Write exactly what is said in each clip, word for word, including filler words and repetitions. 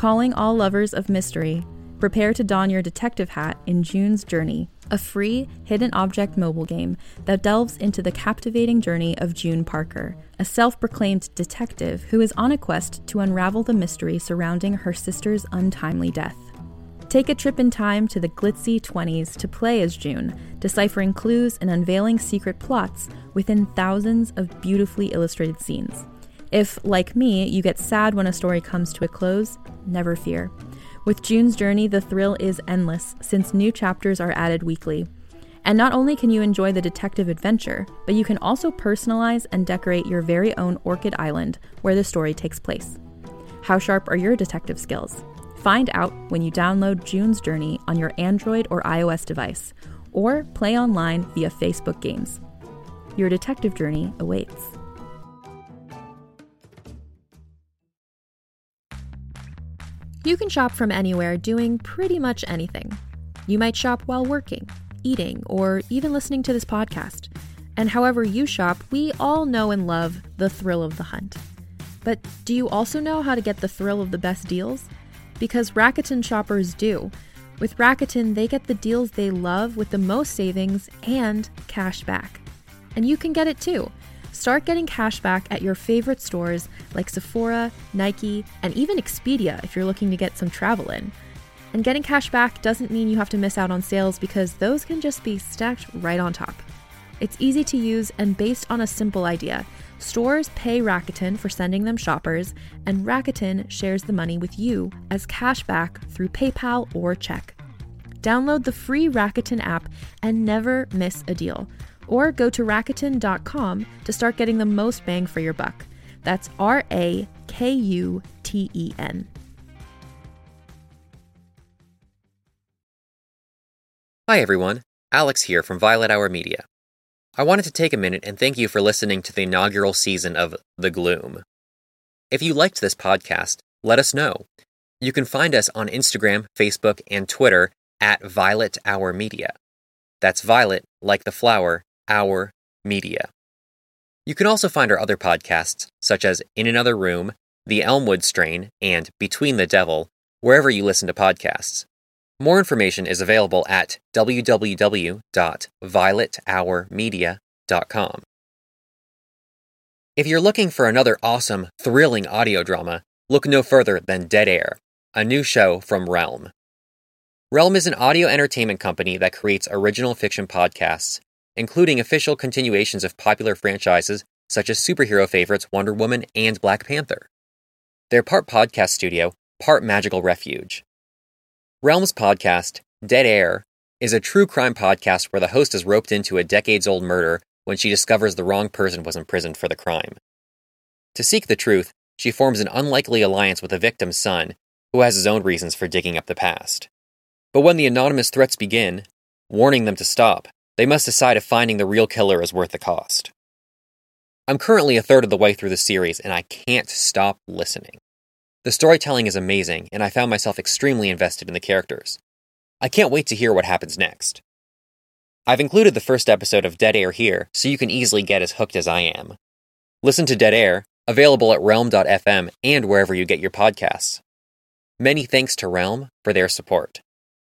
Calling all lovers of mystery, prepare to don your detective hat in June's Journey, a free hidden object mobile game that delves into the captivating journey of June Parker, a self-proclaimed detective who is on a quest to unravel the mystery surrounding her sister's untimely death. Take a trip in time to the glitzy twenties to play as June, deciphering clues and unveiling secret plots within thousands of beautifully illustrated scenes. If, like me, you get sad when a story comes to a close, never fear. With June's Journey, the thrill is endless, since new chapters are added weekly. And not only can you enjoy the detective adventure, but you can also personalize and decorate your very own Orchid Island, where the story takes place. How sharp are your detective skills? Find out when you download June's Journey on your Android or iOS device, or play online via Facebook Games. Your detective journey awaits. You can shop from anywhere doing pretty much anything. You might shop while working, eating, or even listening to this podcast. And however you shop, we all know and love the thrill of the hunt. But do you also know how to get the thrill of the best deals? Because Rakuten shoppers do. With Rakuten, they get the deals they love with the most savings and cash back. And you can get it too. Start getting cash back at your favorite stores like Sephora, Nike, and even Expedia if you're looking to get some travel in. And getting cash back doesn't mean you have to miss out on sales, because those can just be stacked right on top. It's easy to use and based on a simple idea. Stores pay Rakuten for sending them shoppers, and Rakuten shares the money with you as cash back through PayPal or check. Download the free Rakuten app and never miss a deal. Or go to Rakuten dot com to start getting the most bang for your buck. That's R A K U T E N. Hi everyone, Alex here from Violet Hour Media. I wanted to take a minute and thank you for listening to the inaugural season of The Gloom. If you liked this podcast, let us know. You can find us on Instagram, Facebook, and Twitter at Violet Hour Media. That's Violet, like the flower, Hour Media. You can also find our other podcasts, such as In Another Room, The Elmwood Strain, and Between the Devil, wherever you listen to podcasts. More information is available at w w w dot violet hour media dot com. If you're looking for another awesome, thrilling audio drama, look no further than Dead Air, a new show from Realm. Realm is an audio entertainment company that creates original fiction podcasts, including official continuations of popular franchises such as superhero favorites Wonder Woman and Black Panther. They're part podcast studio, part magical refuge. Realm's podcast, Dead Air, is a true crime podcast where the host is roped into a decades-old murder when she discovers the wrong person was imprisoned for the crime. To seek the truth, she forms an unlikely alliance with the victim's son, who has his own reasons for digging up the past. But when the anonymous threats begin, warning them to stop, they must decide if finding the real killer is worth the cost. I'm currently a third of the way through the series, and I can't stop listening. The storytelling is amazing, and I found myself extremely invested in the characters. I can't wait to hear what happens next. I've included the first episode of Dead Air here, so you can easily get as hooked as I am. Listen to Dead Air, available at realm dot f m and wherever you get your podcasts. Many thanks to Realm for their support.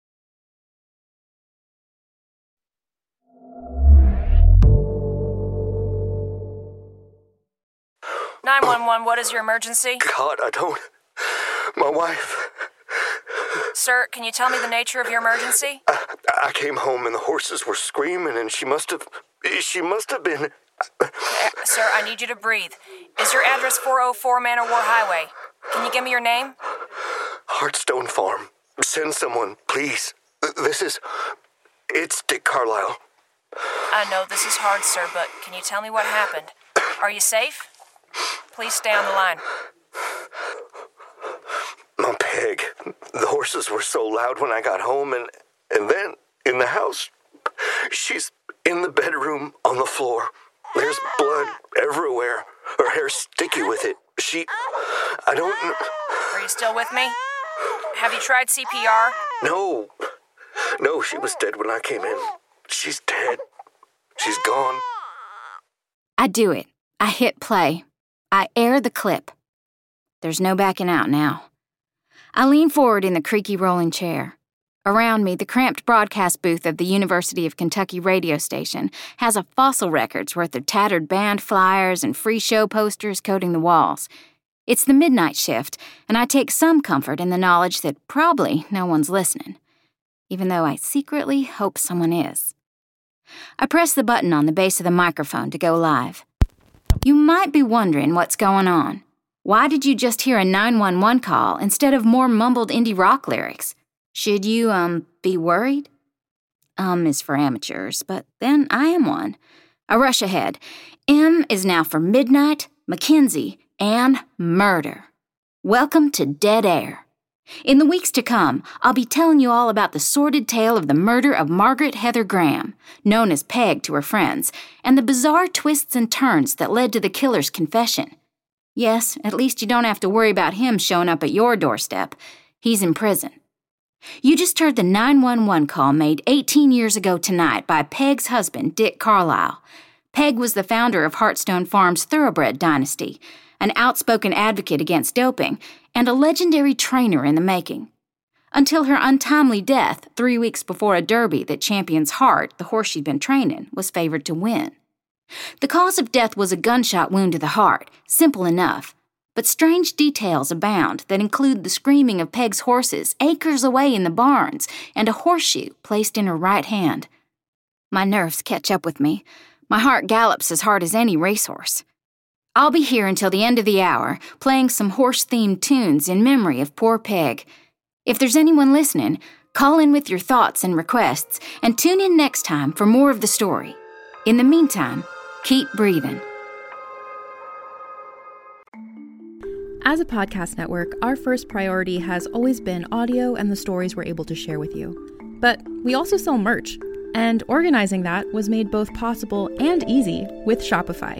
nine one one, what is your emergency? God, I don't... My wife... Sir, can you tell me the nature of your emergency? I, I came home and the horses were screaming and she must have... She must have been... Uh, sir, I need you to breathe. Is your address four oh four Manor War Highway? Can you give me your name? Heartstone Farm. Send someone, please. This is... It's Dick Carlisle. I know this is hard, sir, but can you tell me what happened? Are you safe? Please stay on the line. My Peg. The horses were so loud when I got home, and, and then in the house, she's in the bedroom on the floor. There's blood everywhere. Her hair's sticky with it. She... I don't... Are you still with me? Have you tried C P R? No. No, she was dead when I came in. She's dead. She's gone. I do it. I hit play. I air the clip. There's no backing out now. I lean forward in the creaky rolling chair. Around me, the cramped broadcast booth of the University of Kentucky radio station has a fossil record's worth of tattered band flyers and free show posters coating the walls. It's the midnight shift, and I take some comfort in the knowledge that probably no one's listening, even though I secretly hope someone is. I press the button on the base of the microphone to go live. You might be wondering what's going on. Why did you just hear a nine one one call instead of more mumbled indie rock lyrics? Should you, um, be worried? Um is for amateurs, but then I am one. I rush ahead. M is now for midnight, Mackenzie, and murder. Welcome to Dead Air. In the weeks to come, I'll be telling you all about the sordid tale of the murder of Margaret Heather Graham, known as Peg to her friends, and the bizarre twists and turns that led to the killer's confession. Yes, at least you don't have to worry about him showing up at your doorstep. He's in prison. You just heard the nine one one call made eighteen years ago tonight by Peg's husband, Dick Carlisle. Peg was the founder of Heartstone Farms Thoroughbred Dynasty, an outspoken advocate against doping, and a legendary trainer in the making. Until her untimely death three weeks before a derby that champions Heart, the horse she'd been training, was favored to win. The cause of death was a gunshot wound to the heart, simple enough. But strange details abound that include the screaming of Peg's horses acres away in the barns and a horseshoe placed in her right hand. My nerves catch up with me. My heart gallops as hard as any racehorse. I'll be here until the end of the hour, playing some horse-themed tunes in memory of poor Peg. If there's anyone listening, call in with your thoughts and requests, and tune in next time for more of the story. In the meantime, keep breathing. As a podcast network, our first priority has always been audio and the stories we're able to share with you. But we also sell merch, and organizing that was made both possible and easy with Shopify.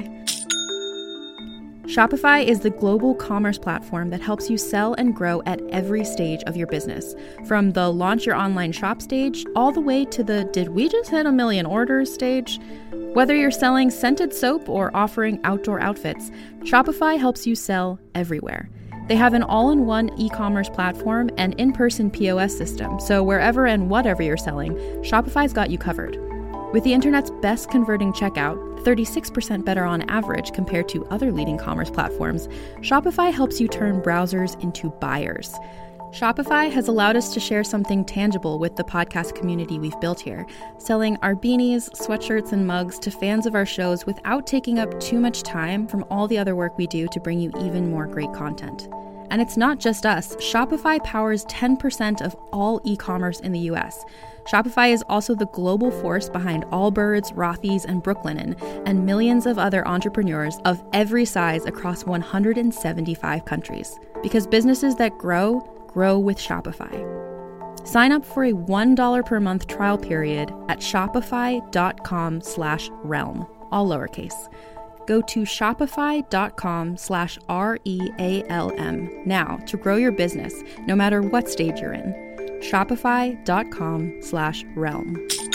Shopify is the global commerce platform that helps you sell and grow at every stage of your business, from the launch your online shop stage all the way to the did we just hit a million orders stage. Whether you're selling scented soap or offering outdoor outfits, Shopify helps you sell everywhere. They have an all-in-one e-commerce platform and in-person P O S system, so wherever and whatever you're selling, Shopify's got you covered. With the internet's best converting checkout, thirty-six percent better on average compared to other leading commerce platforms, Shopify helps you turn browsers into buyers. Shopify has allowed us to share something tangible with the podcast community we've built here, selling our beanies, sweatshirts, and mugs to fans of our shows without taking up too much time from all the other work we do to bring you even more great content. And it's not just us. Shopify powers ten percent of all e-commerce in the U S. Shopify is also the global force behind Allbirds, Rothy's, and Brooklinen, and millions of other entrepreneurs of every size across one hundred seventy-five countries. Because businesses that grow, grow with Shopify. Sign up for a one dollar per month trial period at shopify.com slash realm, all lowercase. Go to shopify.com slash R-E-A-L-M now to grow your business, no matter what stage you're in. Shopify.com slash realm.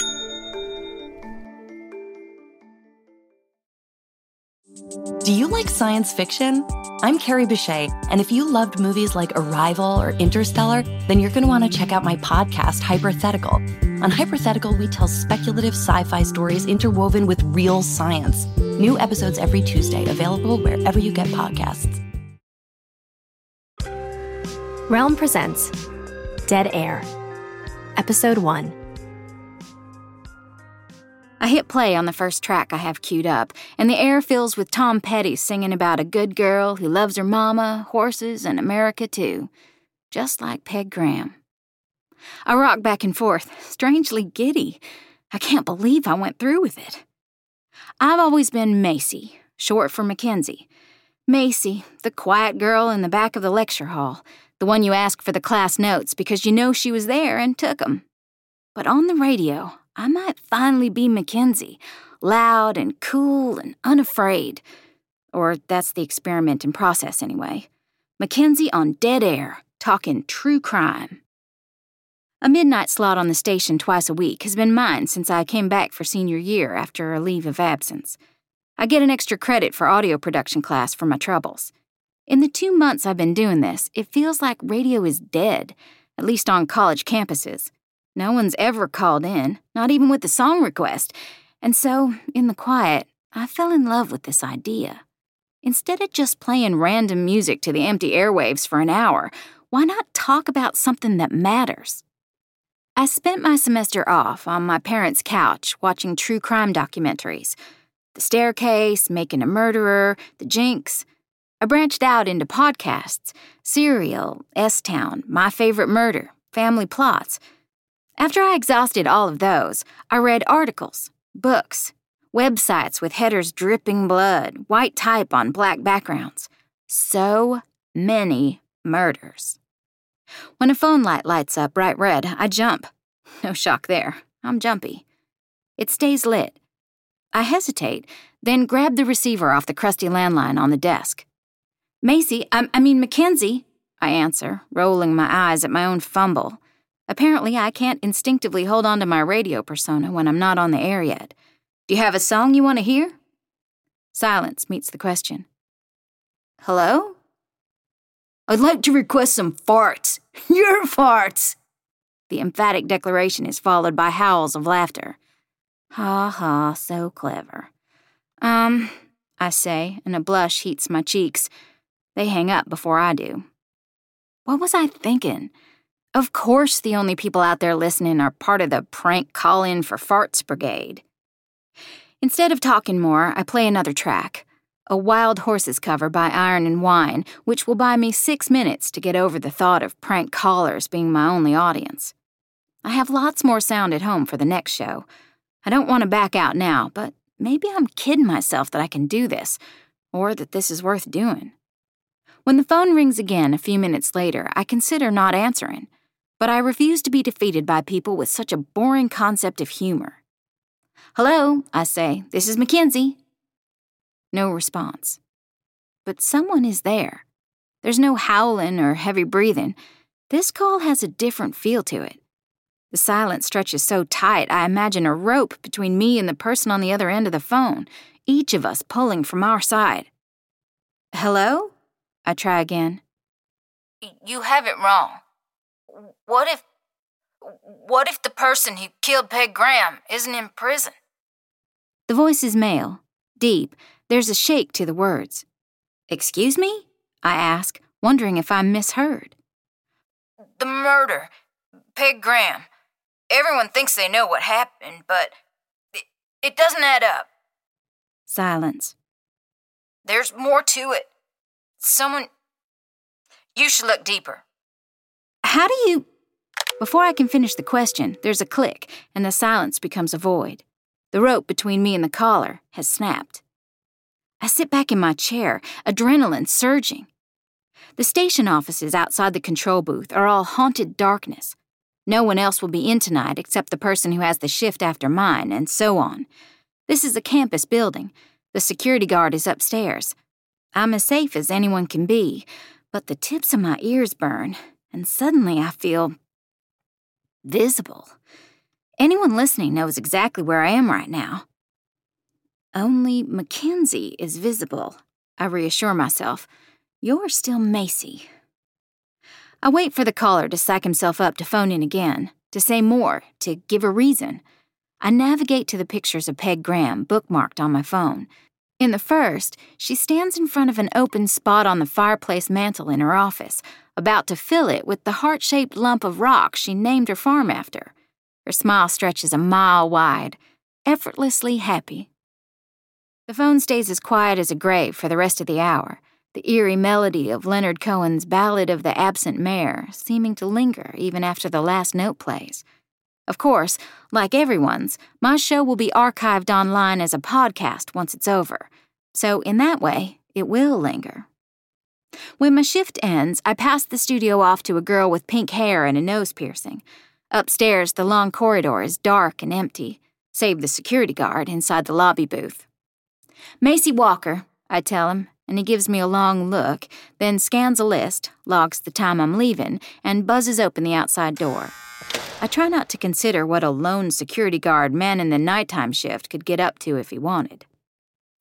Do you like science fiction? I'm Carrie Bechet, and if you loved movies like Arrival or Interstellar, then you're going to want to check out my podcast, Hypothetical. On Hypothetical, we tell speculative sci-fi stories interwoven with real science. New episodes every Tuesday, available wherever you get podcasts. Realm presents Dead Air, Episode one. I hit play on the first track I have queued up, and the air fills with Tom Petty singing about a good girl who loves her mama, horses, and America too. Just like Peg Graham. I rock back and forth, strangely giddy. I can't believe I went through with it. I've always been Macy, short for Mackenzie. Macy, the quiet girl in the back of the lecture hall, the one you ask for the class notes because you know she was there and took 'em. But on the radio, I might finally be Mackenzie, loud and cool and unafraid. Or that's the experiment in process anyway. Mackenzie on Dead Air, talking true crime. A midnight slot on the station twice a week has been mine since I came back for senior year after a leave of absence. I get an extra credit for audio production class for my troubles. In the two months I've been doing this, it feels like radio is dead, at least on college campuses. No one's ever called in, not even with a song request. And so, in the quiet, I fell in love with this idea. Instead of just playing random music to the empty airwaves for an hour, why not talk about something that matters? I spent my semester off on my parents' couch watching true crime documentaries. The Staircase, Making a Murderer, The Jinx. I branched out into podcasts, Serial, S-Town, My Favorite Murder, Family Plots. After I exhausted all of those, I read articles, books, websites with headers dripping blood, white type on black backgrounds. So many murders. When a phone light lights up bright red, I jump. No shock there. I'm jumpy. It stays lit. I hesitate, then grab the receiver off the crusty landline on the desk. Macy, I, I mean Mackenzie, I answer, rolling my eyes at my own fumble. Apparently, I can't instinctively hold on to my radio persona when I'm not on the air yet. Do you have a song you want to hear? Silence meets the question. Hello? I'd like to request some farts. Your farts! The emphatic declaration is followed by howls of laughter. Ha ha, so clever. Um, I say, and a blush heats my cheeks. They hang up before I do. What was I thinking? Of course the only people out there listening are part of the prank call-in for farts brigade. Instead of talking more, I play another track. A Wild Horses cover by Iron and Wine, which will buy me six minutes to get over the thought of prank callers being my only audience. I have lots more sound at home for the next show. I don't want to back out now, but maybe I'm kidding myself that I can do this, or that this is worth doing. When the phone rings again a few minutes later, I consider not answering, but I refuse to be defeated by people with such a boring concept of humor. Hello, I say, this is Mackenzie. No response. But someone is there. There's no howling or heavy breathing. This call has a different feel to it. The silence stretches so tight, I imagine a rope between me and the person on the other end of the phone, each of us pulling from our side. Hello? I try again. You have it wrong. What if... What if the person who killed Peg Graham isn't in prison? The voice is male, deep. There's a shake to the words. Excuse me? I ask, wondering if I'm misheard. The murder. Peg Graham. Everyone thinks they know what happened, but it, it doesn't add up. Silence. There's more to it. Someone... You should look deeper. How do you... Before I can finish the question, there's a click, and the silence becomes a void. The rope between me and the caller has snapped. I sit back in my chair, adrenaline surging. The station offices outside the control booth are all haunted darkness. No one else will be in tonight except the person who has the shift after mine, and so on. This is a campus building. The security guard is upstairs. I'm as safe as anyone can be, but the tips of my ears burn, and suddenly I feel... visible. Anyone listening knows exactly where I am right now. Only Mackenzie is visible, I reassure myself. You're still Macy. I wait for the caller to psych himself up to phone in again, to say more, to give a reason. I navigate to the pictures of Peg Graham bookmarked on my phone. In the first, she stands in front of an open spot on the fireplace mantel in her office, about to fill it with the heart-shaped lump of rock she named her farm after. Her smile stretches a mile wide, effortlessly happy. The phone stays as quiet as a grave for the rest of the hour, the eerie melody of Leonard Cohen's Ballad of the Absent Mayor seeming to linger even after the last note plays. Of course, like everyone's, my show will be archived online as a podcast once it's over, so in that way, it will linger. When my shift ends, I pass the studio off to a girl with pink hair and a nose piercing. Upstairs, the long corridor is dark and empty, save the security guard inside the lobby booth. Macy Walker, I tell him, and he gives me a long look, then scans a list, logs the time I'm leaving, and buzzes open the outside door. I try not to consider what a lone security guard manning the nighttime shift could get up to if he wanted.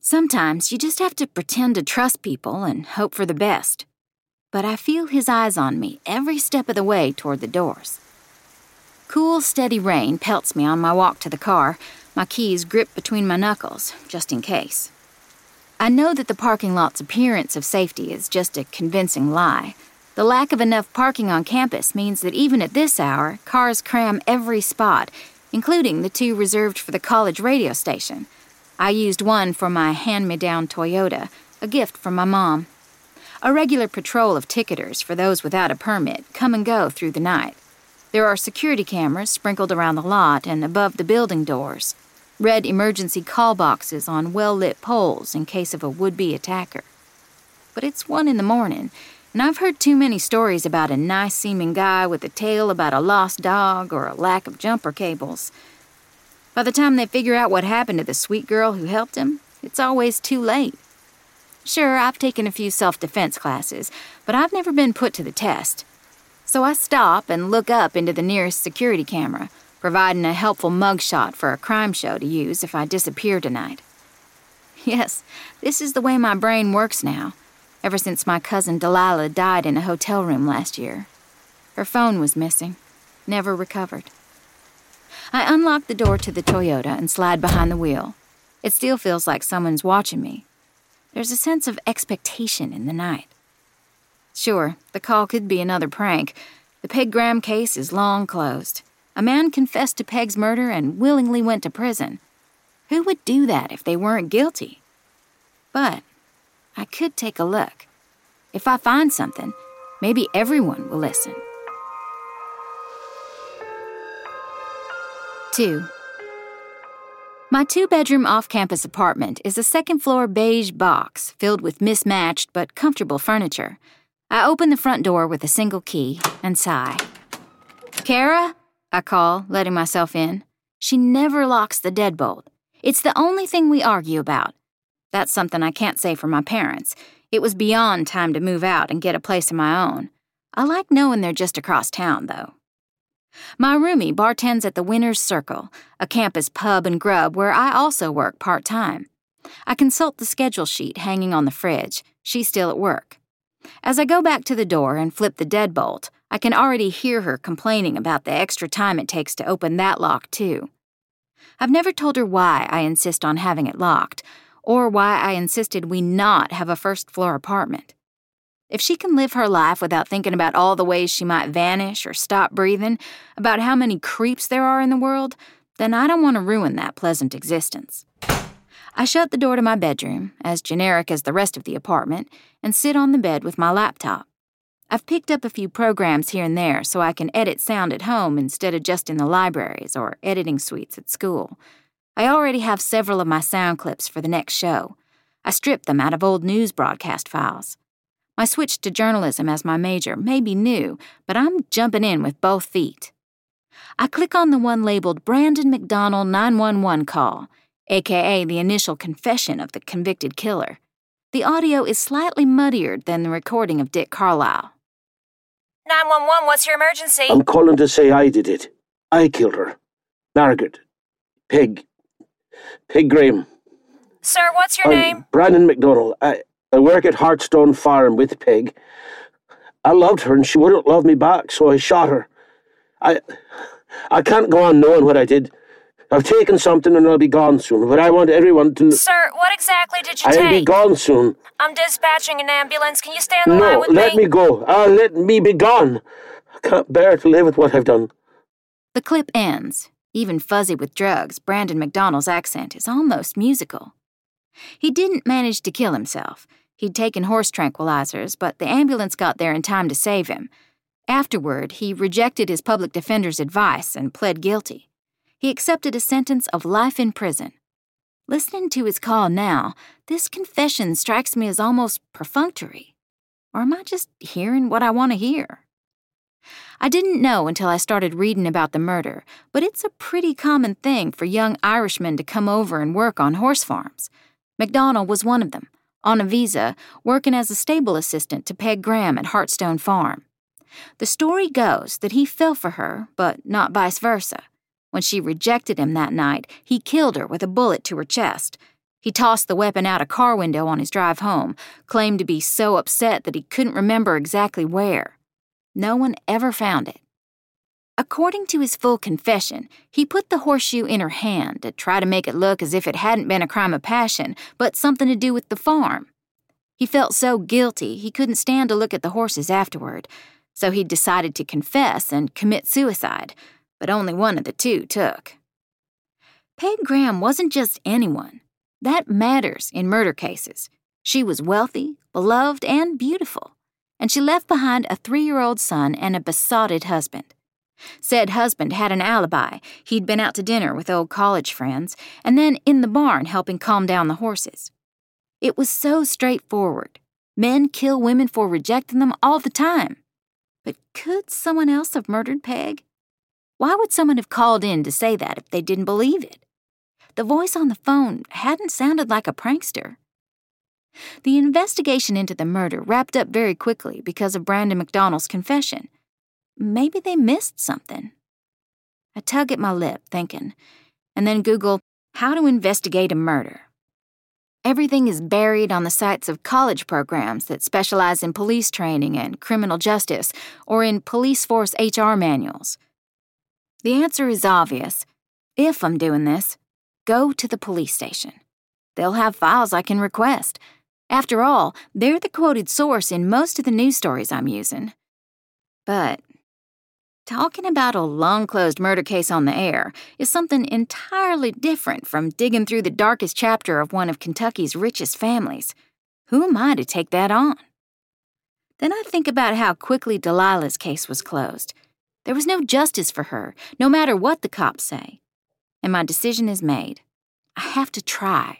Sometimes you just have to pretend to trust people and hope for the best. But I feel his eyes on me every step of the way toward the doors. Cool, steady rain pelts me on my walk to the car, my keys gripped between my knuckles, just in case. I know that the parking lot's appearance of safety is just a convincing lie. The lack of enough parking on campus means that even at this hour, cars cram every spot, including the two reserved for the college radio station. I used one for my hand-me-down Toyota, a gift from my mom. A regular patrol of ticketers for those without a permit come and go through the night. There are security cameras sprinkled around the lot and above the building doors. Red emergency call boxes on well-lit poles in case of a would-be attacker. But it's one in the morning, and I've heard too many stories about a nice-seeming guy with a tale about a lost dog or a lack of jumper cables. By the time they figure out what happened to the sweet girl who helped him, it's always too late. Sure, I've taken a few self-defense classes, but I've never been put to the test. So I stop and look up into the nearest security camera, providing a helpful mugshot for a crime show to use if I disappear tonight. Yes, this is the way my brain works now, ever since my cousin Delilah died in a hotel room last year. Her phone was missing, never recovered. I unlock the door to the Toyota and slide behind the wheel. It still feels like someone's watching me. There's a sense of expectation in the night. Sure, the call could be another prank. The Peg Graham case is long closed. A man confessed to Peg's murder and willingly went to prison. Who would do that if they weren't guilty? But I could take a look. If I find something, maybe everyone will listen. Two. My two-bedroom off-campus apartment is a second-floor beige box filled with mismatched but comfortable furniture. I open the front door with a single key and sigh. Kara? I call, letting myself in. She never locks the deadbolt. It's the only thing we argue about. That's something I can't say for my parents. It was beyond time to move out and get a place of my own. I like knowing they're just across town, though. My roomie bartends at the Winner's Circle, a campus pub and grub where I also work part-time. I consult the schedule sheet hanging on the fridge. She's still at work. As I go back to the door and flip the deadbolt, I can already hear her complaining about the extra time it takes to open that lock, too. I've never told her why I insist on having it locked, or why I insisted we not have a first-floor apartment. If she can live her life without thinking about all the ways she might vanish or stop breathing, about how many creeps there are in the world, then I don't want to ruin that pleasant existence. I shut the door to my bedroom, as generic as the rest of the apartment, and sit on the bed with my laptop. I've picked up a few programs here and there so I can edit sound at home instead of just in the libraries or editing suites at school. I already have several of my sound clips for the next show. I stripped them out of old news broadcast files. My switch to journalism as my major may be new, but I'm jumping in with both feet. I click on the one labeled Brandon McDonald nine one one call, aka the initial confession of the convicted killer. The audio is slightly muddier than the recording of Dick Carlisle. nine one one, what's your emergency? I'm calling to say I did it. I killed her. Margaret. Peg. Peg Graham. Sir, what's your I'm name? Brandon McDonald. I, I work at Heartstone Farm with Peg. I loved her and she wouldn't love me back, so I shot her. I I can't go on knowing what I did. I've taken something and I'll be gone soon, but I want everyone to... Sir, what exactly did you I'll take? I'll be gone soon. I'm dispatching an ambulance. Can you stay on the line No, with me? let me go. Ah, let me be gone. I can't bear to live with what I've done. The clip ends. Even fuzzy with drugs, Brandon McDonald's accent is almost musical. He didn't manage to kill himself. He'd taken horse tranquilizers, but the ambulance got there in time to save him. Afterward, he rejected his public defender's advice and pled guilty. He accepted a sentence of life in prison. Listening to his call now, this confession strikes me as almost perfunctory. Or am I just hearing what I want to hear? I didn't know until I started reading about the murder, but it's a pretty common thing for young Irishmen to come over and work on horse farms. McDonald was one of them, on a visa, working as a stable assistant to Peg Graham at Heartstone Farm. The story goes that he fell for her, but not vice versa. When she rejected him that night, he killed her with a bullet to her chest. He tossed the weapon out a car window on his drive home, claimed to be so upset that he couldn't remember exactly where. No one ever found it. According to his full confession, he put the horseshoe in her hand to try to make it look as if it hadn't been a crime of passion, but something to do with the farm. He felt so guilty he couldn't stand to look at the horses afterward, so he decided to confess and commit suicide, but only one of the two took. Peg Graham wasn't just anyone. That matters in murder cases. She was wealthy, beloved, and beautiful, and she left behind a three-year-old son and a besotted husband. Said husband had an alibi. He'd been out to dinner with old college friends, and then in the barn helping calm down the horses. It was so straightforward. Men kill women for rejecting them all the time. But could someone else have murdered Peg? Why would someone have called in to say that if they didn't believe it? The voice on the phone hadn't sounded like a prankster. The investigation into the murder wrapped up very quickly because of Brandon McDonald's confession. Maybe they missed something. I tug at my lip, thinking, and then Google how to investigate a murder. Everything is buried on the sites of college programs that specialize in police training and criminal justice, or in police force H R manuals. The answer is obvious. If I'm doing this, go to the police station. They'll have files I can request. After all, they're the quoted source in most of the news stories I'm using. But talking about a long-closed murder case on the air is something entirely different from digging through the darkest chapter of one of Kentucky's richest families. Who am I to take that on? Then I think about how quickly Delilah's case was closed. There was no justice for her, no matter what the cops say. And my decision is made. I have to try.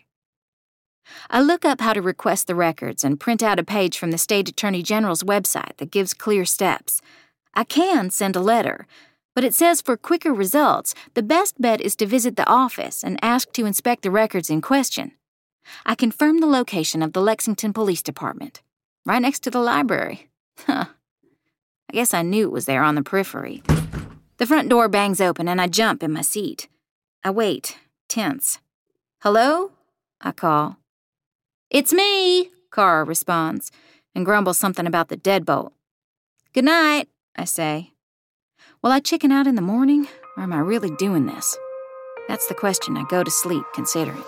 I look up how to request the records and print out a page from the State Attorney General's website that gives clear steps. I can send a letter, but it says for quicker results, the best bet is to visit the office and ask to inspect the records in question. I confirm the location of the Lexington Police Department, right next to the library. Huh. I guess I knew it was there on the periphery. The front door bangs open and I jump in my seat. I wait, tense. Hello? I call. It's me, Cara responds, and grumbles something about the deadbolt. Good night, I say. Will I chicken out in the morning, or am I really doing this? That's the question I go to sleep considering.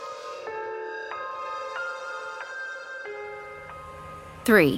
Three.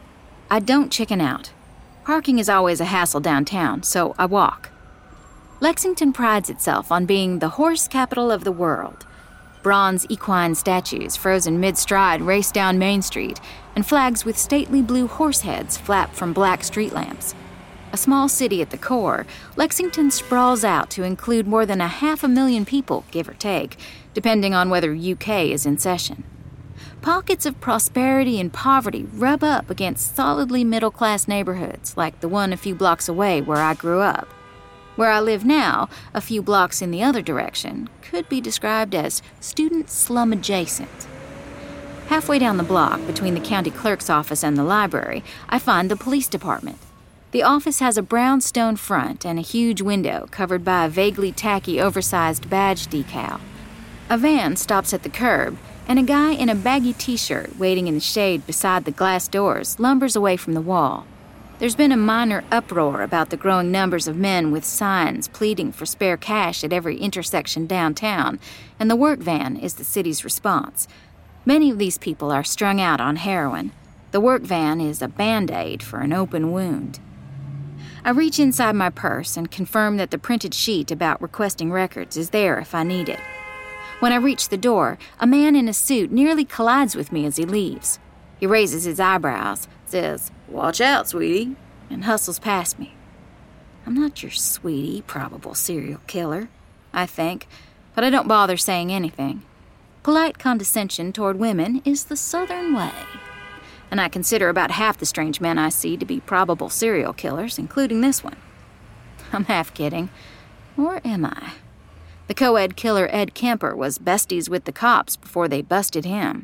I don't chicken out. Parking is always a hassle downtown, so I walk. Lexington prides itself on being the horse capital of the world. Bronze equine statues frozen mid-stride race down Main Street, and flags with stately blue horse heads flap from black street lamps. A small city at the core, Lexington sprawls out to include more than a half a million people, give or take, depending on whether U K is in session. Pockets of prosperity and poverty rub up against solidly middle-class neighborhoods like the one a few blocks away where I grew up. Where I live now, a few blocks in the other direction, could be described as student slum adjacent. Halfway down the block, between the county clerk's office and the library, I find the police department. The office has a brown stone front and a huge window covered by a vaguely tacky, oversized badge decal. A van stops at the curb, and a guy in a baggy t-shirt waiting in the shade beside the glass doors lumbers away from the wall. There's been a minor uproar about the growing numbers of men with signs pleading for spare cash at every intersection downtown, and the work van is the city's response. Many of these people are strung out on heroin. The work van is a Band-Aid for an open wound. I reach inside my purse and confirm that the printed sheet about requesting records is there if I need it. When I reach the door, a man in a suit nearly collides with me as he leaves. He raises his eyebrows, says, "Watch out, sweetie," and hustles past me. I'm not your sweetie, probable serial killer, I think, but I don't bother saying anything. Polite condescension toward women is the Southern way, and I consider about half the strange men I see to be probable serial killers, including this one. I'm half kidding. Or am I? The co-ed killer Ed Kemper was besties with the cops before they busted him.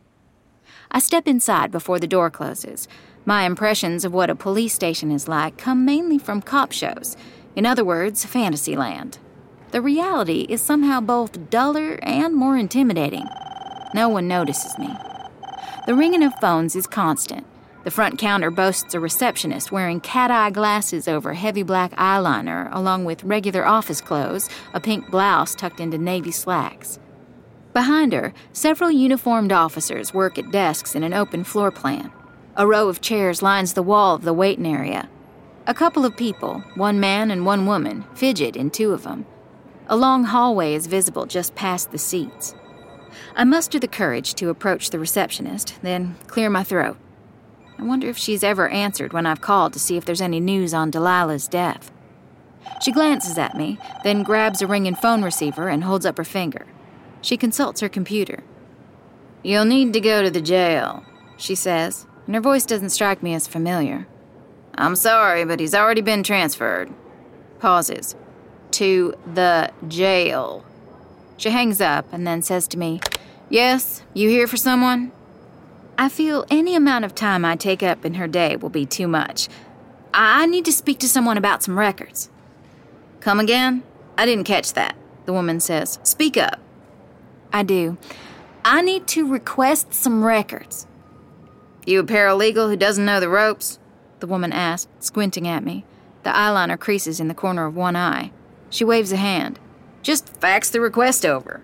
I step inside before the door closes. My impressions of what a police station is like come mainly from cop shows. In other words, Fantasyland. The reality is somehow both duller and more intimidating. No one notices me. The ringing of phones is constant. The front counter boasts a receptionist wearing cat-eye glasses over heavy black eyeliner, along with regular office clothes, a pink blouse tucked into navy slacks. Behind her, several uniformed officers work at desks in an open floor plan. A row of chairs lines the wall of the waiting area. A couple of people, one man and one woman, fidget in two of them. A long hallway is visible just past the seats. I muster the courage to approach the receptionist, then clear my throat. I wonder if she's ever answered when I've called to see if there's any news on Delilah's death. She glances at me, then grabs a ringing phone receiver and holds up her finger. She consults her computer. "You'll need to go to the jail," she says, and her voice doesn't strike me as familiar. "I'm sorry, but he's already been transferred." Pauses. "To the jail." She hangs up and then says to me, "Yes, you here for someone?" I feel any amount of time I take up in her day will be too much. I need to speak to someone about some records. "Come again? I didn't catch that," the woman says. "Speak up." I do. "I need to request some records." "You a paralegal who doesn't know the ropes?" the woman asked, squinting at me. The eyeliner creases in the corner of one eye. She waves a hand. "Just fax the request over."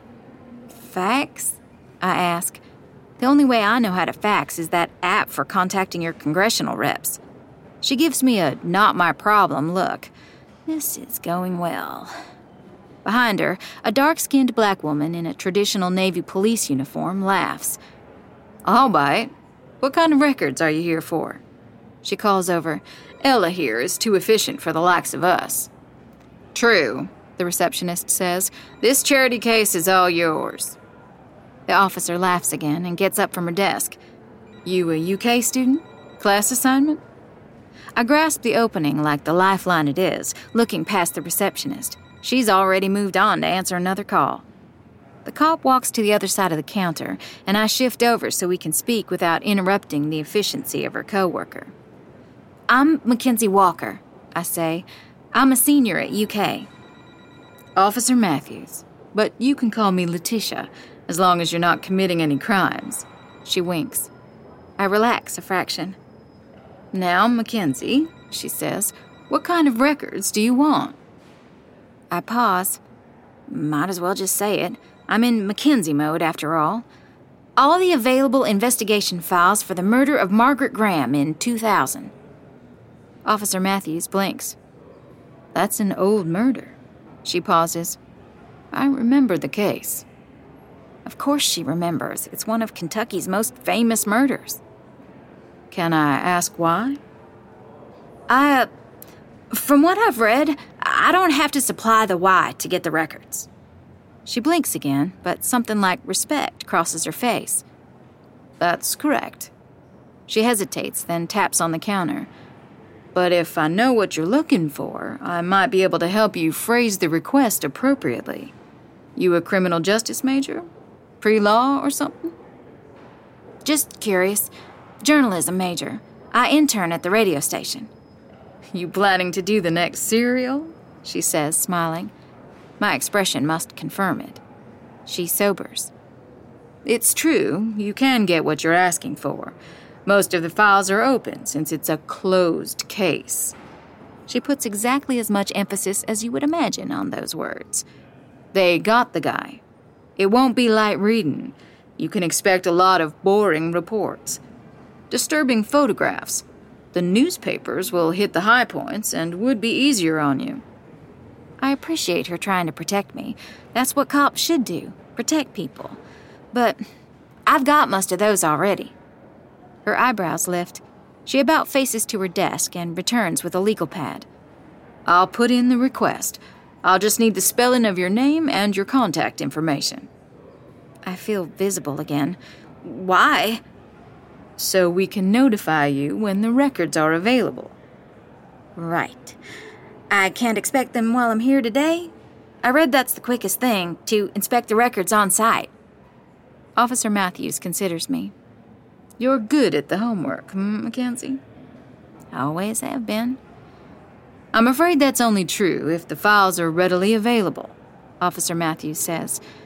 "Fax?" I ask. The only way I know how to fax is that app for contacting your congressional reps. She gives me a not my problem look. This is going well. Behind her, a dark-skinned black woman in a traditional Navy police uniform laughs. "I'll bite. What kind of records are you here for?" She calls over, "Ella here is too efficient for the likes of us." "True," the receptionist says. "This charity case is all yours." The officer laughs again and gets up from her desk. "You a U K student? Class assignment?" I grasp the opening like the lifeline it is, looking past the receptionist. She's already moved on to answer another call. The cop walks to the other side of the counter, and I shift over so we can speak without interrupting the efficiency of her coworker. "I'm Mackenzie Walker," I say. "I'm a senior at U K. "Officer Matthews, but you can call me Letitia, as long as you're not committing any crimes." She winks. I relax a fraction. "Now, Mackenzie," she says, "what kind of records do you want?" I pause. Might as well just say it. I'm in Mackenzie mode, after all. "All the available investigation files for the murder of Margaret Graham in two thousand. Officer Matthews blinks. "That's an old murder." She pauses. "I remember the case." Of course she remembers. It's one of Kentucky's most famous murders. "Can I ask why?" I, uh, from what I've read, I don't have to supply the why to get the records." She blinks again, but something like respect crosses her face. "That's correct." She hesitates, then taps on the counter. "But if I know what you're looking for, I might be able to help you phrase the request appropriately. You a criminal justice major? Pre-law or something?" "Just curious. Journalism major. I intern at the radio station." "You planning to do the next serial?" she says, smiling. My expression must confirm it. She sobers. "It's true, you can get what you're asking for. Most of the files are open since it's a closed case." She puts exactly as much emphasis as you would imagine on those words. "They got the guy. It won't be light reading. You can expect a lot of boring reports. Disturbing photographs. The newspapers will hit the high points and would be easier on you." I appreciate her trying to protect me. That's what cops should do, protect people. But I've got most of those already. Her eyebrows lift. She about faces to her desk and returns with a legal pad. "I'll put in the request. I'll just need the spelling of your name and your contact information." I feel visible again. "Why?" "So we can notify you when the records are available." "Right. I can't expect them while I'm here today? I read that's the quickest thing, to inspect the records on site." Officer Matthews considers me. "You're good at the homework, hmm, Mackenzie?" "Always have been." "I'm afraid that's only true if the files are readily available," Officer Matthews says.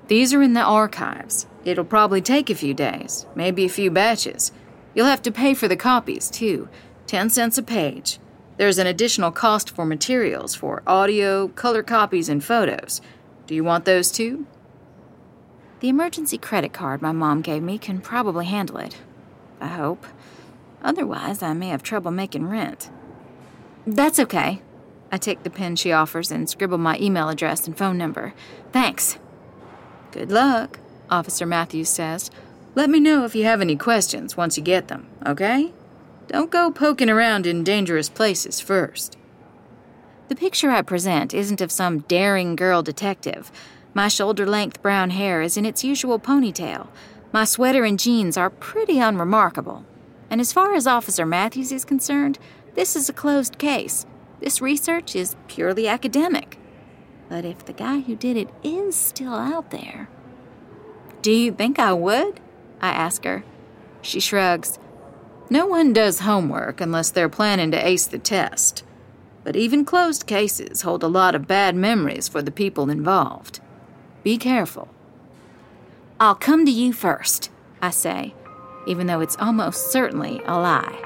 These are in the archives. It'll probably take a few days, maybe a few batches. You'll have to pay for the copies, too. Ten cents a page. There's an additional cost for materials, for audio, color copies, and photos. Do you want those, too? The emergency credit card my mom gave me can probably handle it. I hope. Otherwise, I may have trouble making rent. That's okay. I take the pen she offers and scribble my email address and phone number. Thanks. Good luck, Officer Matthews says. Let me know if you have any questions once you get them, okay? Don't go poking around in dangerous places first. The picture I present isn't of some daring girl detective. My shoulder-length brown hair is in its usual ponytail. My sweater and jeans are pretty unremarkable. And as far as Officer Matthews is concerned, this is a closed case. This research is purely academic. But if the guy who did it is still out there... Do you think I would? I ask her. She shrugs. No one does homework unless they're planning to ace the test. But even closed cases hold a lot of bad memories for the people involved. Be careful. I'll come to you first, I say, even though it's almost certainly a lie.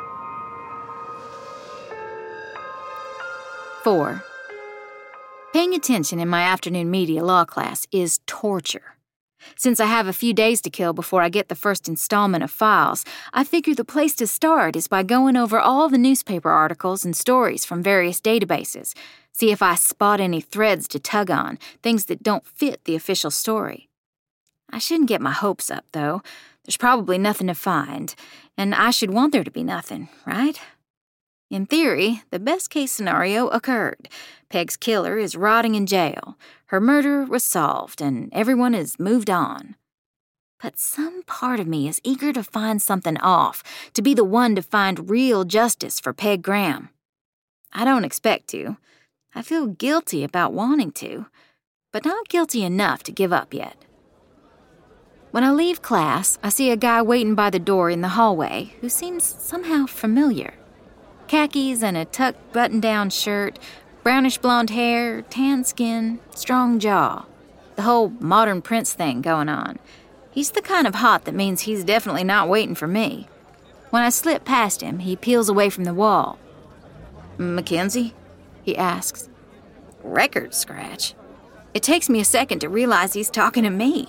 Four. Paying attention in my afternoon media law class is torture. Since I have a few days to kill before I get the first installment of files, I figure the place to start is by going over all the newspaper articles and stories from various databases, see if I spot any threads to tug on, things that don't fit the official story. I shouldn't get my hopes up, though. There's probably nothing to find, and I should want there to be nothing, right? In theory, the best-case scenario occurred. Peg's killer is rotting in jail. Her murder was solved, and everyone has moved on. But some part of me is eager to find something off, to be the one to find real justice for Peg Graham. I don't expect to. I feel guilty about wanting to, but not guilty enough to give up yet. When I leave class, I see a guy waiting by the door in the hallway who seems somehow familiar. Khakis and a tucked button-down shirt, brownish blonde hair, tan skin, strong jaw. The whole modern Prince thing going on. He's the kind of hot that means he's definitely not waiting for me. When I slip past him, he peels away from the wall. Mackenzie? He asks. Record scratch. It takes me a second to realize he's talking to me.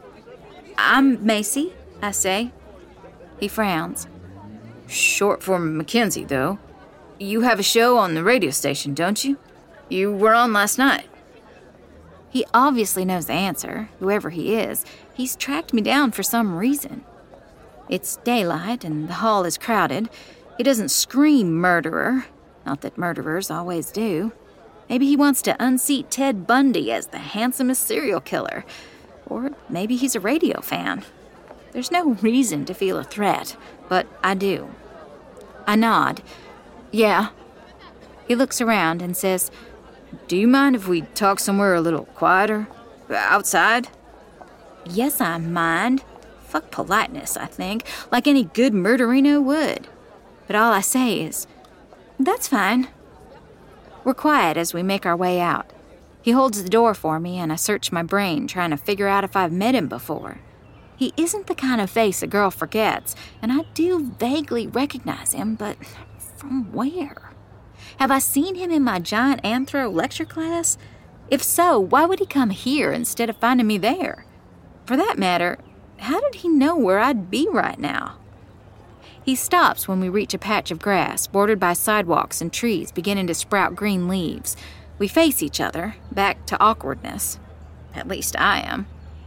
I'm Macy, I say. He frowns. Short for Mackenzie, though. You have a show on the radio station, don't you? You were on last night. He obviously knows the answer, whoever he is. He's tracked me down for some reason. It's daylight and the hall is crowded. He doesn't scream murderer. Not that murderers always do. Maybe he wants to unseat Ted Bundy as the handsomest serial killer. Or maybe he's a radio fan. There's no reason to feel a threat, but I do. I nod. Yeah. He looks around and says, Do you mind if we talk somewhere a little quieter? Outside? Yes, I mind. Fuck politeness, I think, like any good murderino would. But all I say is, that's fine. We're quiet as we make our way out. He holds the door for me, and I search my brain, trying to figure out if I've met him before. He isn't the kind of face a girl forgets, and I do vaguely recognize him, but from where? Have I seen him in my giant anthro lecture class? If so, why would he come here instead of finding me there? For that matter, how did he know where I'd be right now? He stops when we reach a patch of grass bordered by sidewalks and trees beginning to sprout green leaves. We face each other, back to awkwardness. At least I am.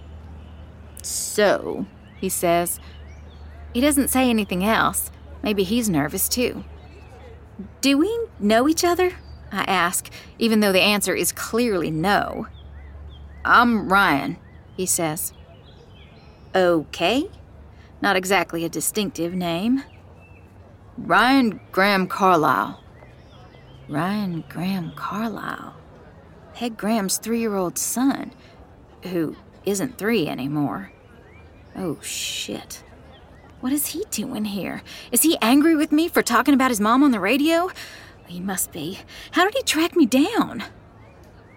So, he says. He doesn't say anything else. Maybe he's nervous too. Do we know each other? I ask, even though the answer is clearly no. I'm Ryan, he says. Okay. Not exactly a distinctive name. Ryan Graham Carlisle. Ryan Graham Carlisle. Peg Graham's three-year-old son, who isn't three anymore. Oh, shit. What is he doing here? Is he angry with me for talking about his mom on the radio? He must be. How did he track me down?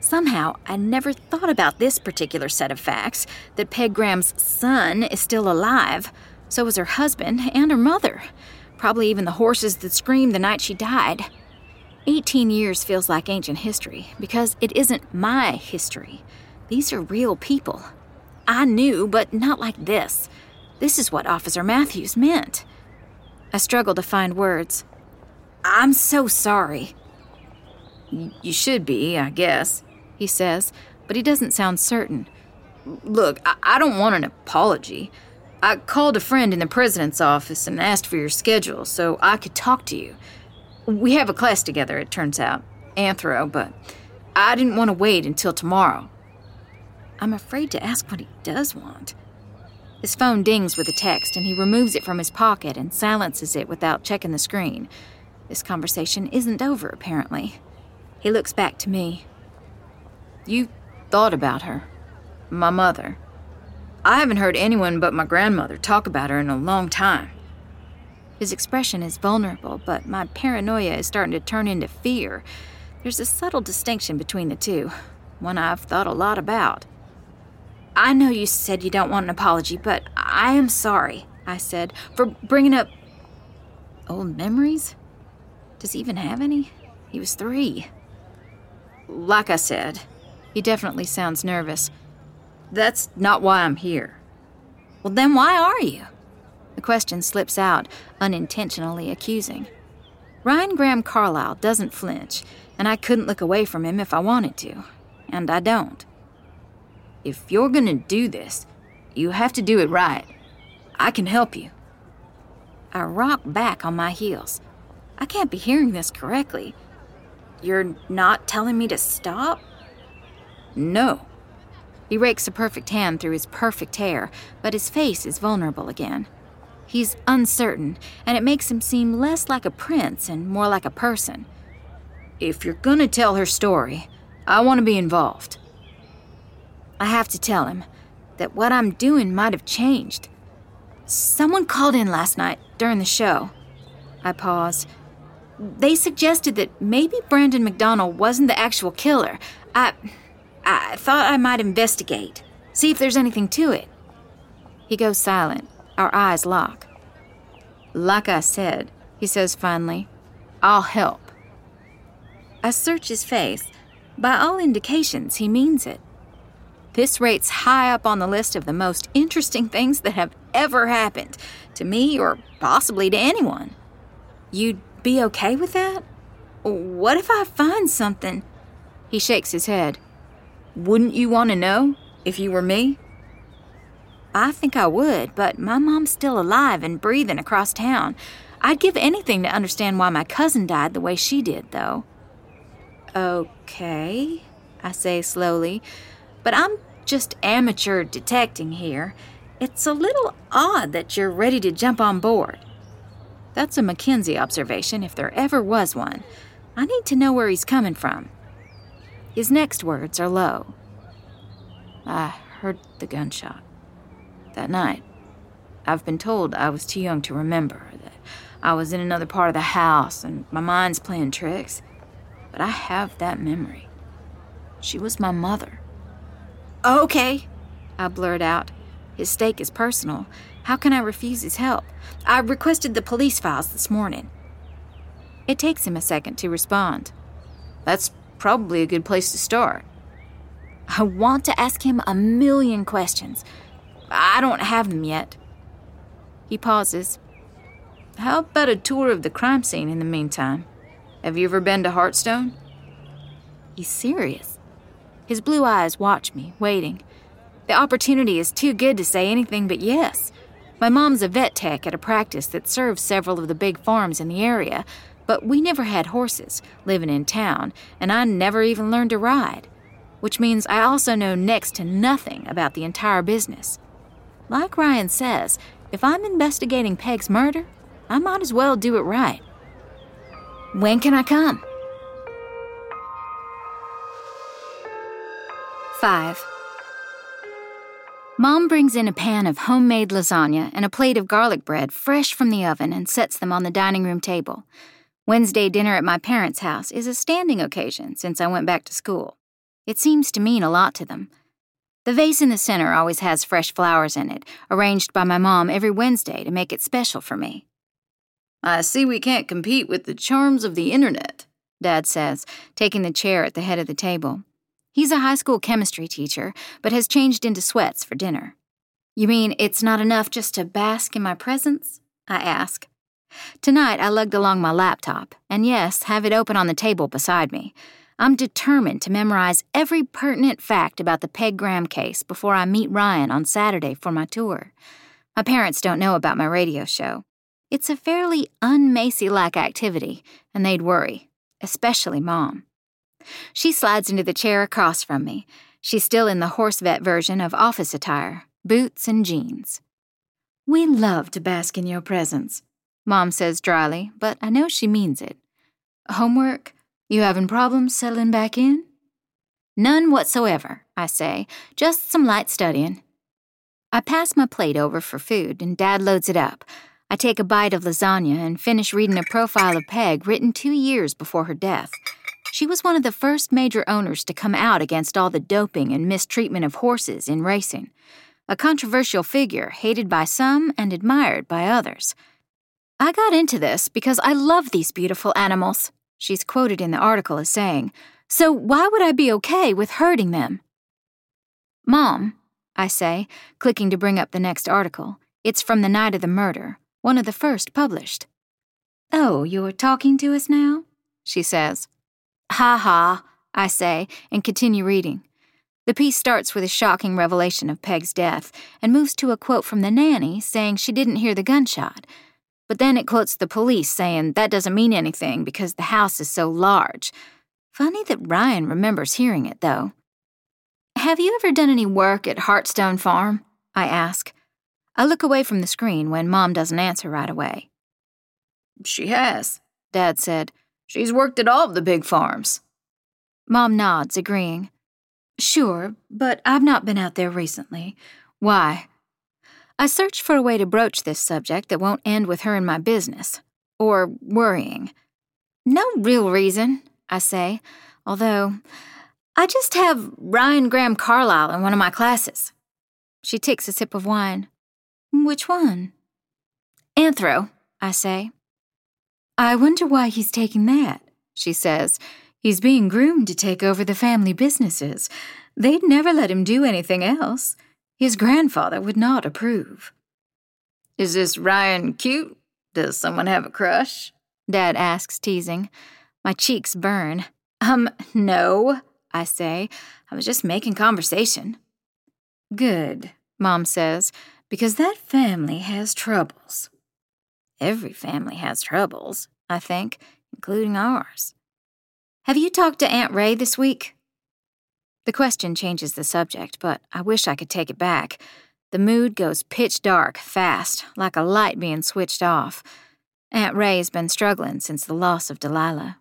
Somehow, I never thought about this particular set of facts, that Peg Graham's son is still alive. So is her husband and her mother. Probably even the horses that screamed the night she died. Eighteen years feels like ancient history, because it isn't my history. These are real people. I knew, but not like this. This is what Officer Matthews meant. I struggle to find words. I'm so sorry. You should be, I guess, he says, but he doesn't sound certain. Look, I, I don't want an apology. I called a friend in the president's office and asked for your schedule so I could talk to you. We have a class together, it turns out, anthro, but I didn't want to wait until tomorrow. I'm afraid to ask what he does want. His phone dings with a text, and he removes it from his pocket and silences it without checking the screen. This conversation isn't over, apparently. He looks back to me. You thought about her, my mother. I haven't heard anyone but my grandmother talk about her in a long time. His expression is vulnerable, but my paranoia is starting to turn into fear. There's a subtle distinction between the two, one I've thought a lot about. I know you said you don't want an apology, but I am sorry, I said, for bringing up old memories. Does he even have any? He was three. Like I said, he definitely sounds nervous. That's not why I'm here. Well, then why are you? The question slips out, unintentionally accusing. Ryan Graham Carlisle doesn't flinch, and I couldn't look away from him if I wanted to, and I don't. If you're gonna do this, you have to do it right. I can help you. I rock back on my heels. I can't be hearing this correctly. You're not telling me to stop? No. He rakes a perfect hand through his perfect hair, but his face is vulnerable again. He's uncertain, and it makes him seem less like a prince and more like a person. If you're gonna tell her story, I want to be involved. I have to tell him that what I'm doing might have changed. Someone called in last night during the show. I pause. They suggested that maybe Brandon McDonald wasn't the actual killer. I... I thought I might investigate, see if there's anything to it. He goes silent. Our eyes lock. Like I said, he says finally, I'll help. I search his face. By all indications, he means it. This rates high up on the list of the most interesting things that have ever happened to me or possibly to anyone. You'd be okay with that? What if I find something? He shakes his head. Wouldn't you want to know if you were me? I think I would, but my mom's still alive and breathing across town. I'd give anything to understand why my cousin died the way she did, though. Okay, I say slowly, but I'm just amateur detecting here. It's a little odd that you're ready to jump on board. That's a Mackenzie observation, if there ever was one. I need to know where he's coming from. His next words are low. I heard the gunshot. That night, I've been told I was too young to remember, that I was in another part of the house and my mind's playing tricks. But I have that memory. She was my mother. Okay, I blurt out. His stake is personal. How can I refuse his help? I requested the police files this morning. It takes him a second to respond. That's probably a good place to start. I want to ask him a million questions. I don't have them yet. He pauses. How about a tour of the crime scene in the meantime? Have you ever been to Heartstone? He's serious. His blue eyes watch me, waiting. The opportunity is too good to say anything but yes. My mom's a vet tech at a practice that serves several of the big farms in the area, but we never had horses living in town, and I never even learned to ride, which means I also know next to nothing about the entire business. Like Ryan says, if I'm investigating Peg's murder, I might as well do it right. When can I come? Five. Mom brings in a pan of homemade lasagna and a plate of garlic bread fresh from the oven and sets them on the dining room table. Wednesday dinner at my parents' house is a standing occasion since I went back to school. It seems to mean a lot to them. The vase in the center always has fresh flowers in it, arranged by my mom every Wednesday to make it special for me. I see we can't compete with the charms of the internet, Dad says, taking the chair at the head of the table. He's a high school chemistry teacher, but has changed into sweats for dinner. You mean it's not enough just to bask in my presence? I ask. Tonight I lugged along my laptop, and yes, have it open on the table beside me. I'm determined to memorize every pertinent fact about the Peg Graham case before I meet Ryan on Saturday for my tour. My parents don't know about my radio show. It's a fairly un-Macy-like activity, and they'd worry, especially Mom. She slides into the chair across from me. She's still in the horse vet version of office attire, boots and jeans. We love to bask in your presence, Mom says dryly, but I know she means it. Homework? You having problems settling back in? None whatsoever, I say, just some light studying. I pass my plate over for food, and Dad loads it up. I take a bite of lasagna and finish reading a profile of Peg written two years before her death. She was one of the first major owners to come out against all the doping and mistreatment of horses in racing. A controversial figure hated by some and admired by others. I got into this because I love these beautiful animals, she's quoted in the article as saying, so why would I be okay with hurting them? Mom, I say, clicking to bring up the next article. It's from the night of the murder, one of the first published. Oh, you're talking to us now? She says. Ha ha, I say, and continue reading. The piece starts with a shocking revelation of Peg's death and moves to a quote from the nanny saying she didn't hear the gunshot. But then it quotes the police saying that doesn't mean anything because the house is so large. Funny that Ryan remembers hearing it, though. Have you ever done any work at Heartstone Farm? I ask. I look away from the screen when Mom doesn't answer right away. She has, Dad said. She's worked at all of the big farms. Mom nods, agreeing. Sure, but I've not been out there recently. Why? I search for a way to broach this subject that won't end with her in my business. Or worrying. No real reason, I say, although I just have Ryan Graham Carlyle in one of my classes. She takes a sip of wine. Which one? Anthro, I say. I wonder why he's taking that, she says. He's being groomed to take over the family businesses. They'd never let him do anything else. His grandfather would not approve. Is this Ryan cute? Does someone have a crush? Dad asks, teasing. My cheeks burn. Um, no, I say. I was just making conversation. Good, Mom says, because that family has troubles. Every family has troubles, I think, including ours. Have you talked to Aunt Ray this week? The question changes the subject, but I wish I could take it back. The mood goes pitch dark, fast, like a light being switched off. Aunt Ray's been struggling since the loss of Delilah.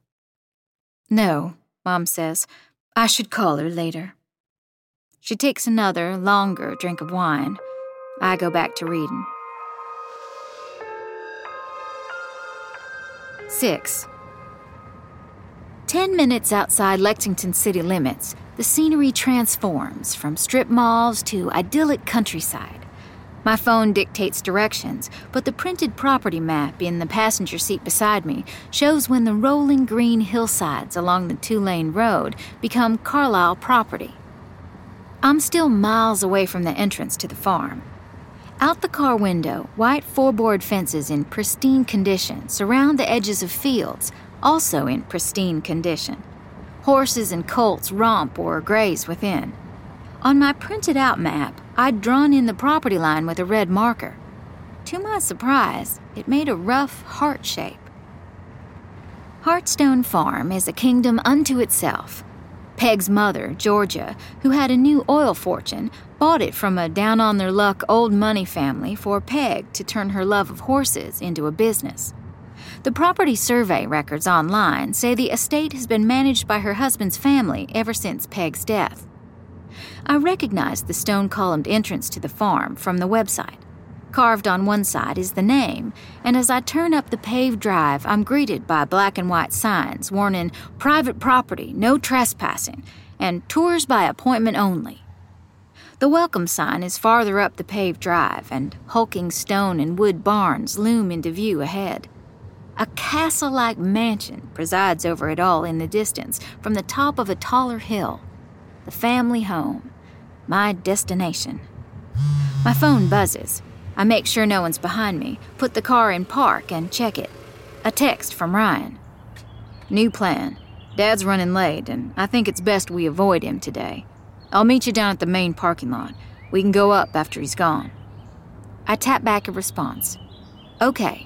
No, Mom says. I should call her later. She takes another, longer drink of wine. I go back to reading. Six. Ten minutes outside Lexington city limits, the scenery transforms from strip malls to idyllic countryside. My phone dictates directions, but the printed property map in the passenger seat beside me shows when the rolling green hillsides along the two-lane road become Carlyle property. I'm still miles away from the entrance to the farm. Out the car window, white four-board fences in pristine condition surround the edges of fields, also in pristine condition. Horses and colts romp or graze within. On my printed-out map, I'd drawn in the property line with a red marker. To my surprise, it made a rough heart shape. Heartstone Farm is a kingdom unto itself. Peg's mother, Georgia, who had a new oil fortune, bought it from a down-on-their-luck old money family for Peg to turn her love of horses into a business. The property survey records online say the estate has been managed by her husband's family ever since Peg's death. I recognized the stone-columned entrance to the farm from the website. Carved on one side is the name, and as I turn up the paved drive, I'm greeted by black and white signs warning private property, no trespassing, and tours by appointment only. The welcome sign is farther up the paved drive, and hulking stone and wood barns loom into view ahead. A castle-like mansion presides over it all in the distance from the top of a taller hill. The family home, my destination. My phone buzzes. I make sure no one's behind me, put the car in park, and check it. A text from Ryan. New plan. Dad's running late, and I think it's best we avoid him today. I'll meet you down at the main parking lot. We can go up after he's gone. I tap back a response. Okay.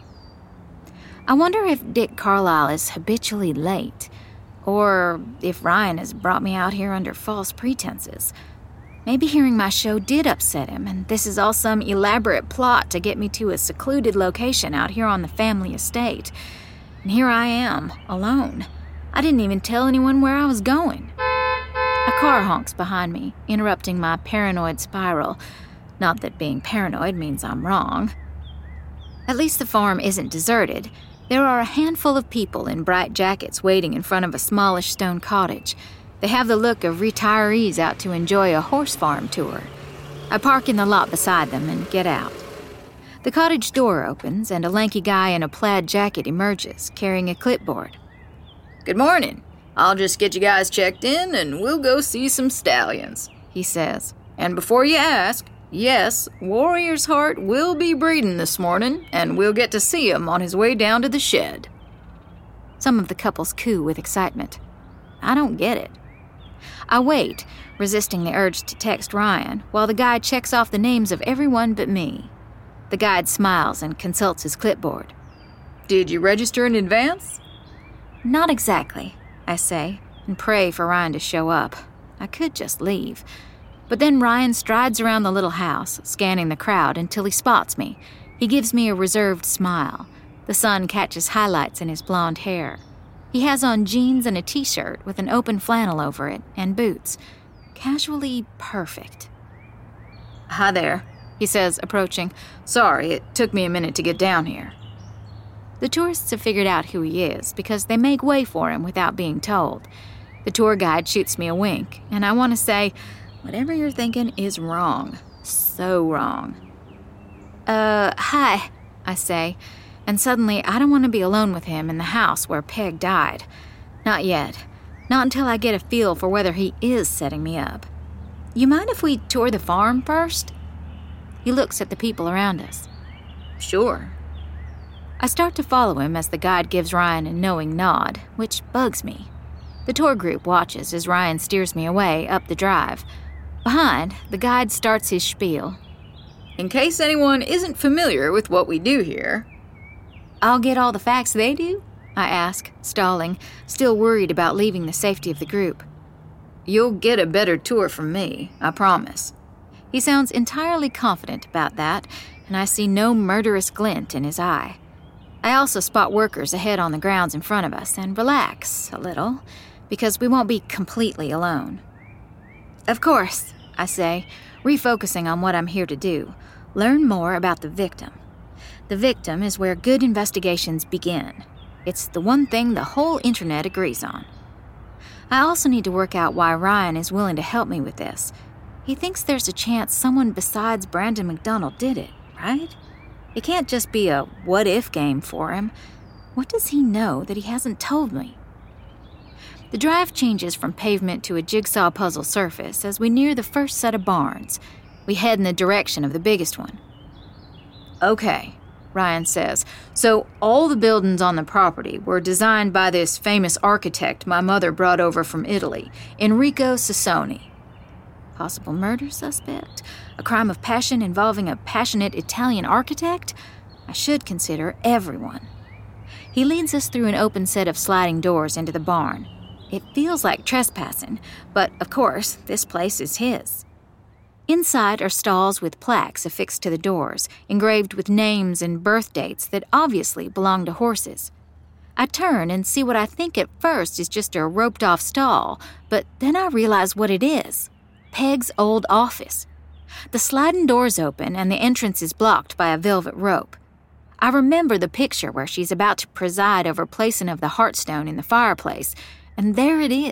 I wonder if Dick Carlisle is habitually late, or if Ryan has brought me out here under false pretenses. Maybe hearing my show did upset him, and this is all some elaborate plot to get me to a secluded location out here on the family estate. And here I am, alone. I didn't even tell anyone where I was going. A car honks behind me, interrupting my paranoid spiral. Not that being paranoid means I'm wrong. At least the farm isn't deserted. There are a handful of people in bright jackets waiting in front of a smallish stone cottage. They have the look of retirees out to enjoy a horse farm tour. I park in the lot beside them and get out. The cottage door opens, and a lanky guy in a plaid jacket emerges, carrying a clipboard. "Good morning. I'll just get you guys checked in, and we'll go see some stallions," he says. "And before you ask, yes, Warrior's Heart will be breeding this morning, and we'll get to see him on his way down to the shed." Some of the couples coo with excitement. I don't get it. I wait, resisting the urge to text Ryan, while the guide checks off the names of everyone but me. The guide smiles and consults his clipboard. "Did you register in advance?" "Not exactly," I say, and pray for Ryan to show up. I could just leave. But then Ryan strides around the little house, scanning the crowd until he spots me. He gives me a reserved smile. The sun catches highlights in his blonde hair. He has on jeans and a t-shirt with an open flannel over it, and boots. Casually perfect. "Hi there," he says, approaching. "Sorry, it took me a minute to get down here." The tourists have figured out who he is because they make way for him without being told. The tour guide shoots me a wink, and I want to say, whatever you're thinking is wrong. So wrong. Uh, hi, I say, and suddenly I don't want to be alone with him in the house where Peg died. Not yet. Not until I get a feel for whether he is setting me up. "You mind if we tour the farm first?" He looks at the people around us. "Sure." I start to follow him as the guide gives Ryan a knowing nod, which bugs me. The tour group watches as Ryan steers me away up the drive. Behind, the guide starts his spiel. "In case anyone isn't familiar with what we do here..." "I'll get all the facts they do?" I ask, stalling, still worried about leaving the safety of the group. "You'll get a better tour from me, I promise." He sounds entirely confident about that, and I see no murderous glint in his eye. I also spot workers ahead on the grounds in front of us and relax a little, because we won't be completely alone. "Of course," I say, refocusing on what I'm here to do. Learn more about the victim. The victim is where good investigations begin. It's the one thing the whole internet agrees on. I also need to work out why Ryan is willing to help me with this. He thinks there's a chance someone besides Brandon McDonald did it, right? It can't just be a what-if game for him. What does he know that he hasn't told me? The drive changes from pavement to a jigsaw puzzle surface as we near the first set of barns. We head in the direction of the biggest one. "Okay," Ryan says, "so all the buildings on the property were designed by this famous architect my mother brought over from Italy, Enrico Sassoni. Possible murder suspect? A crime of passion involving a passionate Italian architect? I should consider everyone." He leads us through an open set of sliding doors into the barn. It feels like trespassing, but of course, this place is his. Inside are stalls with plaques affixed to the doors, engraved with names and birth dates that obviously belong to horses. I turn and see what I think at first is just a roped-off stall, but then I realize what it is. Peg's old office. The sliding doors open and the entrance is blocked by a velvet rope. I remember the picture where she's about to preside over placing of the Heartstone in the fireplace, and there it is,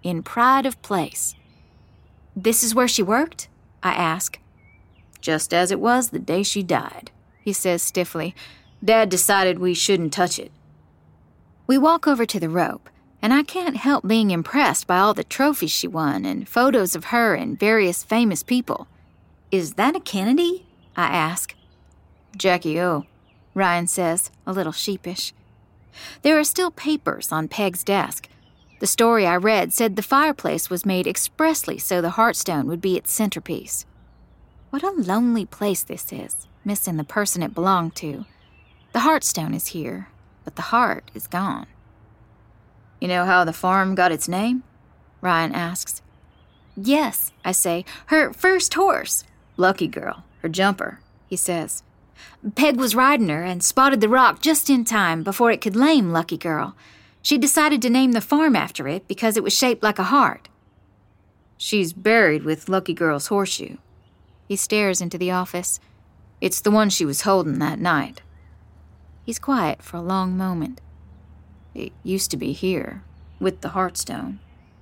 in pride of place. This is where she worked? I ask. Just as it was the day she died, he says stiffly. Dad decided we shouldn't touch it. We walk over to the rope, and I can't help being impressed by all the trophies she won and photos of her and various famous people. Is that a Kennedy? I ask. Jackie O, Ryan says, a little sheepish. There are still papers on Peg's desk. The story I read said the fireplace was made expressly so the Heartstone would be its centerpiece. What a lonely place this is, missing the person it belonged to. The Heartstone is here, but the heart is gone. You know how the farm got its name? Ryan asks. Yes, I say. Her first horse. Lucky Girl, her jumper, he says. Peg was riding her and spotted the rock just in time before it could lame Lucky Girl. She decided to name the farm after it because it was shaped like a heart. She's buried with Lucky Girl's horseshoe. He stares into the office. It's the one she was holding that night. He's quiet for a long moment. It used to be here, with the Heartstone.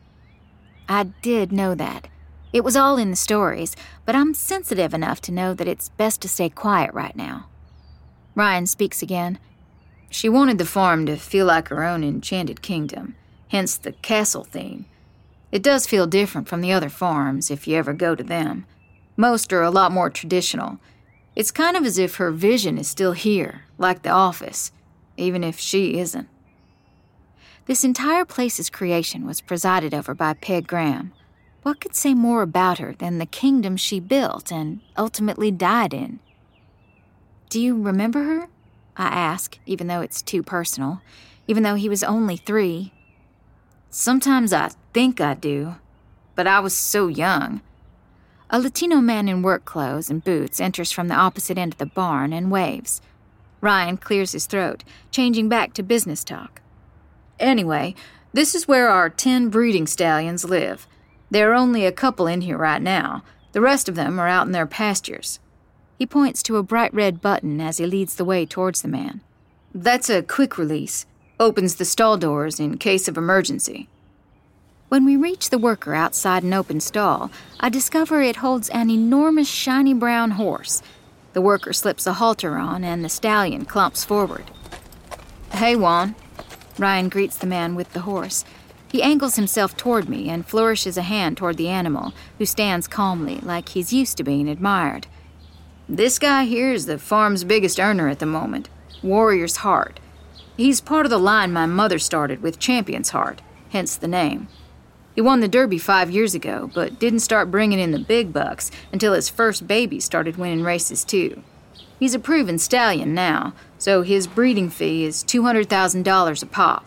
I did know that. It was all in the stories, but I'm sensitive enough to know that it's best to stay quiet right now. Ryan speaks again. She wanted the farm to feel like her own enchanted kingdom, hence the castle theme. It does feel different from the other farms if you ever go to them. Most are a lot more traditional. It's kind of as if her vision is still here, like the office, even if she isn't. This entire place's creation was presided over by Peg Graham. What could say more about her than the kingdom she built and ultimately died in? Do you remember her? I ask, even though it's too personal, even though he was only three. Sometimes I think I do, but I was so young. A Latino man in work clothes and boots enters from the opposite end of the barn and waves. Ryan clears his throat, changing back to business talk. Anyway, this is where our ten breeding stallions live. There are only a couple in here right now. The rest of them are out in their pastures. He points to a bright red button as he leads the way towards the man. That's a quick release. Opens the stall doors in case of emergency. When we reach the worker outside an open stall, I discover it holds an enormous shiny brown horse. The worker slips a halter on and the stallion clumps forward. Hey, Juan. Ryan greets the man with the horse. He angles himself toward me and flourishes a hand toward the animal, who stands calmly like he's used to being admired. This guy here is the farm's biggest earner at the moment, Warrior's Heart. He's part of the line my mother started with Champion's Heart, hence the name. He won the Derby five years ago, but didn't start bringing in the big bucks until his first baby started winning races too. He's a proven stallion now, so his breeding fee is two hundred thousand dollars a pop.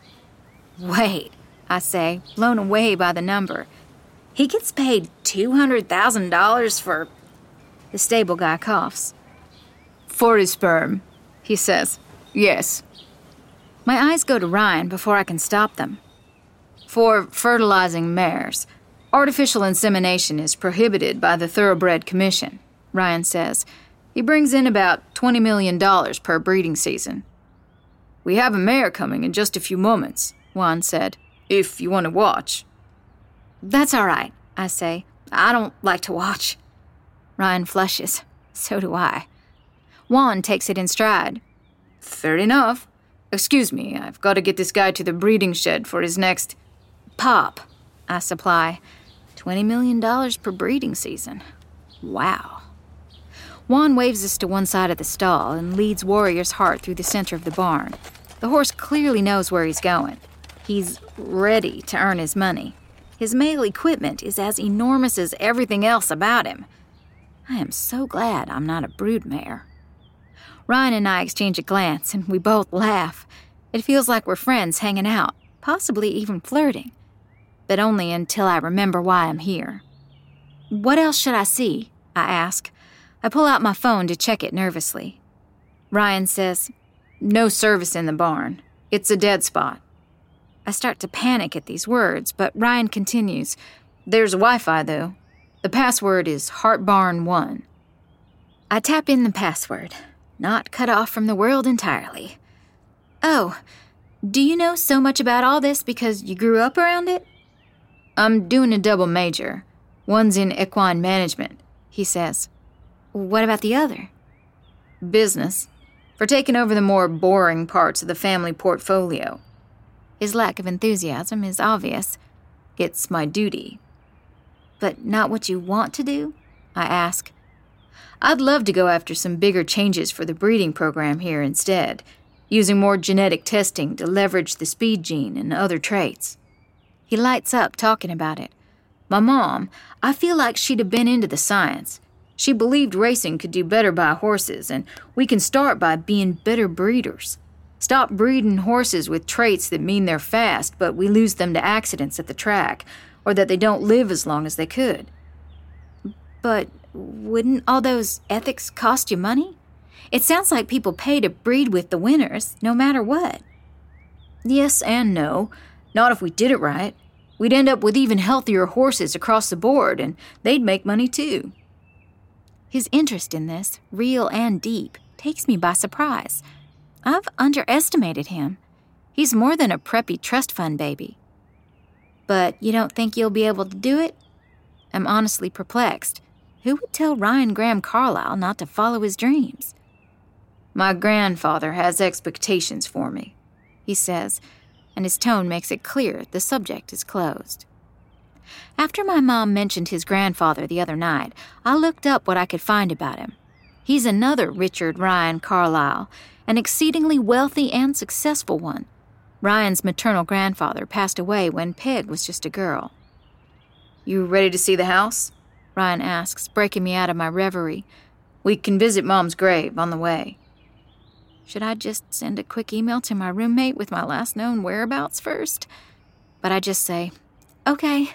Wait, I say, blown away by the number. He gets paid two hundred thousand dollars for... The stable guy coughs. For his sperm, he says. Yes. My eyes go to Ryan before I can stop them. For fertilizing mares. Artificial insemination is prohibited by the Thoroughbred Commission, Ryan says. He brings in about twenty million dollars per breeding season. We have a mare coming in just a few moments, Juan said, if you want to watch. That's all right, I say. I don't like to watch. Ryan flushes. So do I. Juan takes it in stride. Fair enough. Excuse me, I've got to get this guy to the breeding shed for his next... Pop, I supply. Twenty million dollars per breeding season. Wow. Juan waves us to one side of the stall and leads Warrior's Heart through the center of the barn. The horse clearly knows where he's going. He's ready to earn his money. His male equipment is as enormous as everything else about him. I am so glad I'm not a broodmare. Ryan and I exchange a glance, and we both laugh. It feels like we're friends hanging out, possibly even flirting. But only until I remember why I'm here. What else should I see? I ask. I pull out my phone to check it nervously. Ryan says, no service in the barn. It's a dead spot. I start to panic at these words, but Ryan continues. There's Wi-Fi, though. The password is Heartbarn one. I tap in the password. Not cut off from the world entirely. Oh, do you know so much about all this because you grew up around it? I'm doing a double major. One's in equine management, he says. What about the other? Business. For taking over the more boring parts of the family portfolio. His lack of enthusiasm is obvious. It's my duty. But not what you want to do? I ask. I'd love to go after some bigger changes for the breeding program here instead, using more genetic testing to leverage the speed gene and other traits. He lights up talking about it. My mom, I feel like she'd have been into the science. She believed racing could do better by horses, and we can start by being better breeders. Stop breeding horses with traits that mean they're fast, but we lose them to accidents at the track, or that they don't live as long as they could. But wouldn't all those ethics cost you money? It sounds like people pay to breed with the winners, no matter what. Yes and no. Not if we did it right. We'd end up with even healthier horses across the board, and they'd make money too. His interest in this, real and deep, takes me by surprise. I've underestimated him. He's more than a preppy trust fund baby. But you don't think you'll be able to do it? I'm honestly perplexed. Who would tell Ryan Graham Carlisle not to follow his dreams? My grandfather has expectations for me, he says, and his tone makes it clear the subject is closed. After my mom mentioned his grandfather the other night, I looked up what I could find about him. He's another Richard Ryan Carlisle, an exceedingly wealthy and successful one. Ryan's maternal grandfather passed away when Peg was just a girl. You ready to see the house? Ryan asks, breaking me out of my reverie. We can visit Mom's grave on the way. Should I just send a quick email to my roommate with my last known whereabouts first? But I just say, okay.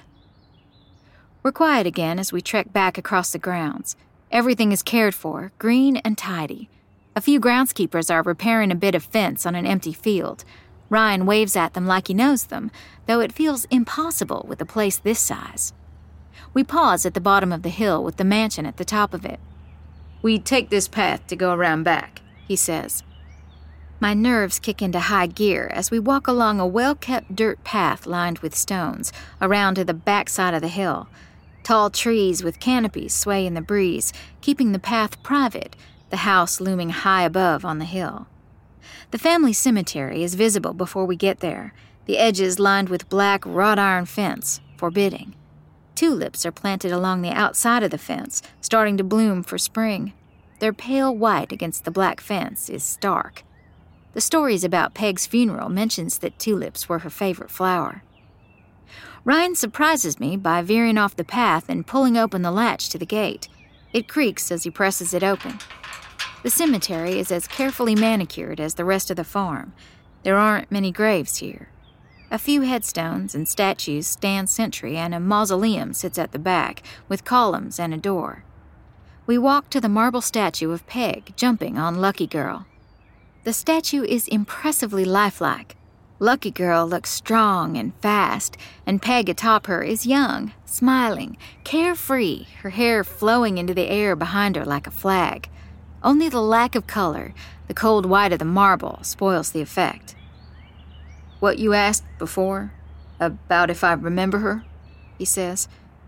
We're quiet again as we trek back across the grounds. Everything is cared for, green and tidy. A few groundskeepers are repairing a bit of fence on an empty field. Ryan waves at them like he knows them, though it feels impossible with a place this size. We pause at the bottom of the hill with the mansion at the top of it. We take this path to go around back, he says. My nerves kick into high gear as we walk along a well-kept dirt path lined with stones, around to the backside of the hill. Tall trees with canopies sway in the breeze, keeping the path private, the house looming high above on the hill. The family cemetery is visible before we get there, the edges lined with black wrought iron fence, forbidding. Tulips are planted along the outside of the fence, starting to bloom for spring. Their pale white against the black fence is stark. The stories about Peg's funeral mentions that tulips were her favorite flower. Ryan surprises me by veering off the path and pulling open the latch to the gate. It creaks as he presses it open. The cemetery is as carefully manicured as the rest of the farm. There aren't many graves here. A few headstones and statues stand sentry, and a mausoleum sits at the back, with columns and a door. We walk to the marble statue of Peg jumping on Lucky Girl. The statue is impressively lifelike. Lucky Girl looks strong and fast, and Peg atop her is young, smiling, carefree, her hair flowing into the air behind her like a flag. Only the lack of color, the cold white of the marble, spoils the effect. What you asked before, about if I remember her, he says.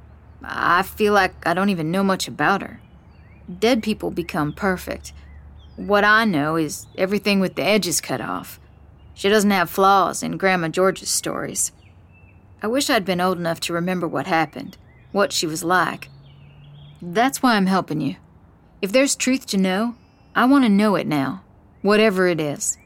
I feel like I don't even know much about her. Dead people become perfect. What I know is everything with the edges cut off. She doesn't have flaws in Grandma George's stories. I wish I'd been old enough to remember what happened, what she was like. That's why I'm helping you. If there's truth to know, I want to know it now, whatever it is.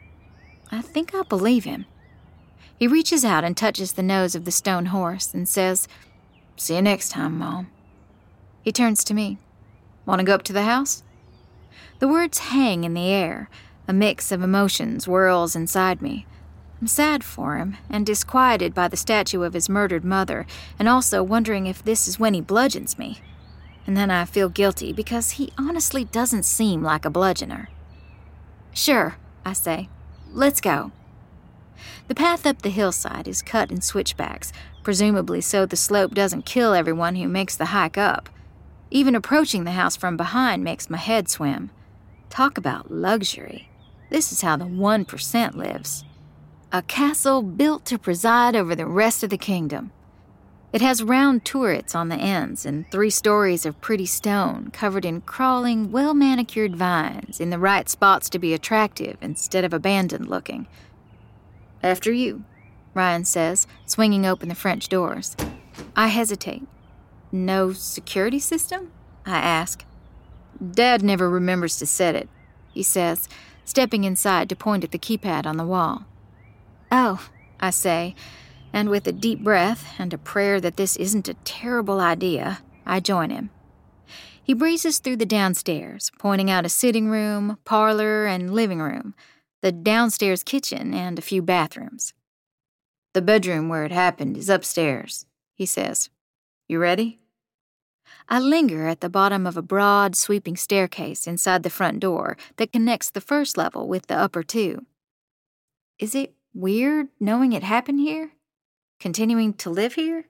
I think I believe him. He reaches out and touches the nose of the stone horse and says, "See you next time, Mom." He turns to me. "Want to go up to the house?" The words hang in the air. A mix of emotions whirls inside me. I'm sad for him and disquieted by the statue of his murdered mother, and also wondering if this is when he bludgeons me. And then I feel guilty because he honestly doesn't seem like a bludgeoner. "Sure," I say. "Let's go." The path up the hillside is cut in switchbacks, presumably so the slope doesn't kill everyone who makes the hike up. Even approaching the house from behind makes my head swim. Talk about luxury. This is how the one percent lives. A castle built to preside over the rest of the kingdom. It has round turrets on the ends and three stories of pretty stone covered in crawling, well-manicured vines in the right spots to be attractive instead of abandoned-looking. "After you," Ryan says, swinging open the French doors. I hesitate. "No security system?" I ask. "Dad never remembers to set it," he says, stepping inside to point at the keypad on the wall. "Oh," I say, and with a deep breath and a prayer that this isn't a terrible idea, I join him. He breezes through the downstairs, pointing out a sitting room, parlor, and living room, the downstairs kitchen, and a few bathrooms. "The bedroom where it happened is upstairs," he says. "You ready?" I linger at the bottom of a broad, sweeping staircase inside the front door that connects the first level with the upper two. Is it weird knowing it happened here? Continuing to live here?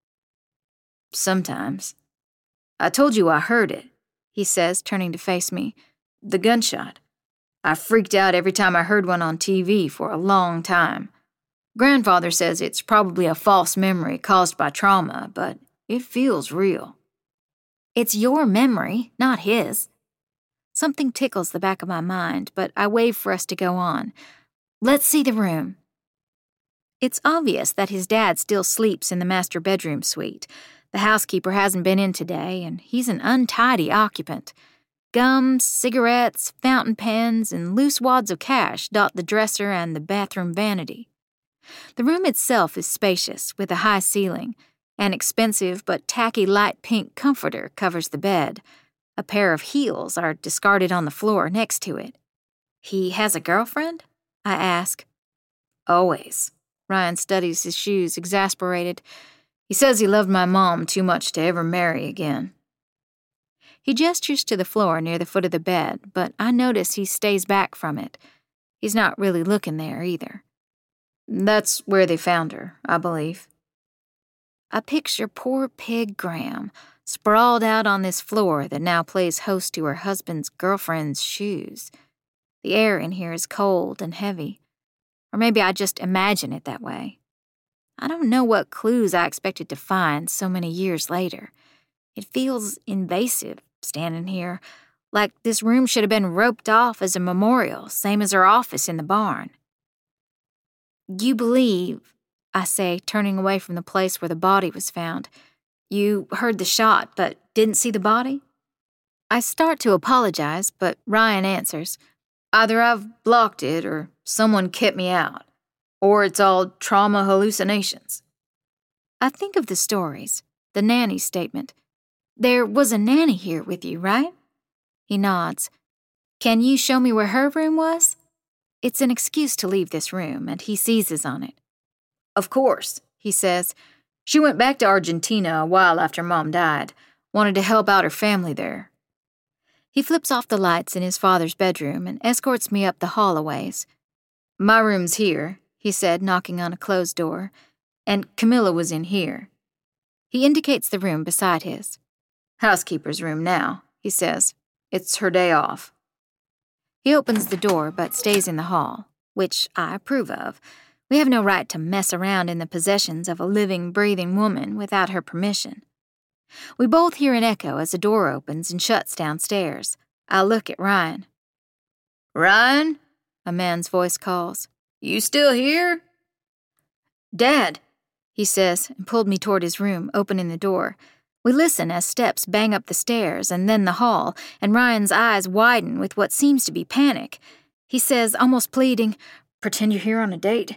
"Sometimes. I told you I heard it," he says, turning to face me. "The gunshot. I freaked out every time I heard one on T V for a long time. Grandfather says it's probably a false memory caused by trauma, but it feels real." "It's your memory, not his." Something tickles the back of my mind, but I wave for us to go on. "Let's see the room." It's obvious that his dad still sleeps in the master bedroom suite. The housekeeper hasn't been in today, and he's an untidy occupant. Gums, cigarettes, fountain pens, and loose wads of cash dot the dresser and the bathroom vanity. The room itself is spacious, with a high ceiling. An expensive but tacky light pink comforter covers the bed. A pair of heels are discarded on the floor next to it. "He has a girlfriend?" I ask. "Always." Ryan studies his shoes, exasperated. "He says he loved my mom too much to ever marry again." He gestures to the floor near the foot of the bed, but I notice he stays back from it. He's not really looking there either. "That's where they found her, I believe." I picture poor Peg Graham, sprawled out on this floor that now plays host to her husband's girlfriend's shoes. The air in here is cold and heavy. Or maybe I just imagine it that way. I don't know what clues I expected to find so many years later. It feels invasive, standing here, like this room should have been roped off as a memorial, same as her office in the barn. "You believe," I say, turning away from the place where the body was found, "you heard the shot but didn't see the body?" I start to apologize, but Ryan answers, "Either I've blocked it or someone kept me out, or it's all trauma hallucinations." I think of the stories, the nanny statement. "There was a nanny here with you, right?" He nods. "Can you show me where her room was?" It's an excuse to leave this room, and he seizes on it. "Of course," he says. "She went back to Argentina a while after Mom died. Wanted to help out her family there." He flips off the lights in his father's bedroom and escorts me up the hall a ways. "My room's here," he said, knocking on a closed door, "and Camilla was in here." He indicates the room beside his. "Housekeeper's room now," he says. "It's her day off." He opens the door but stays in the hall, which I approve of. We have no right to mess around in the possessions of a living, breathing woman without her permission. We both hear an echo as a door opens and shuts downstairs. I look at Ryan. "Ryan?" a man's voice calls. "You still here?" "Dad," he says, and pulled me toward his room, opening the door. We listen as steps bang up the stairs and then the hall, and Ryan's eyes widen with what seems to be panic. He says, almost pleading, "Pretend you're here on a date."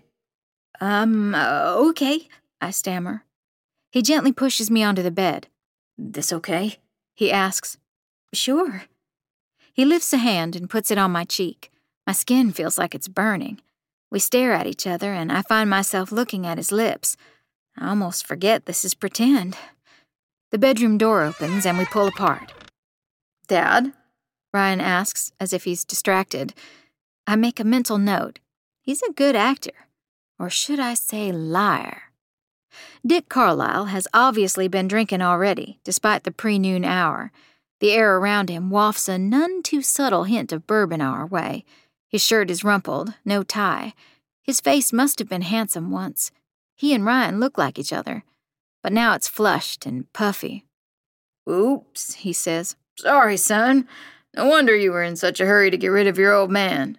Um, uh, okay, I stammer. He gently pushes me onto the bed. "This okay?" he asks. "Sure." He lifts a hand and puts it on my cheek. My skin feels like it's burning. We stare at each other, and I find myself looking at his lips. I almost forget this is pretend. The bedroom door opens, and we pull apart. "Dad?" Ryan asks, as if he's distracted. I make a mental note. He's a good actor. Or should I say liar? Dick Carlisle has obviously been drinking already, despite the pre-noon hour. The air around him wafts a none-too-subtle hint of bourbon our way. His shirt is rumpled, no tie. His face must have been handsome once. He and Ryan look like each other. but now it's flushed and puffy. "Oops," he says. "Sorry, son. No wonder you were in such a hurry to get rid of your old man."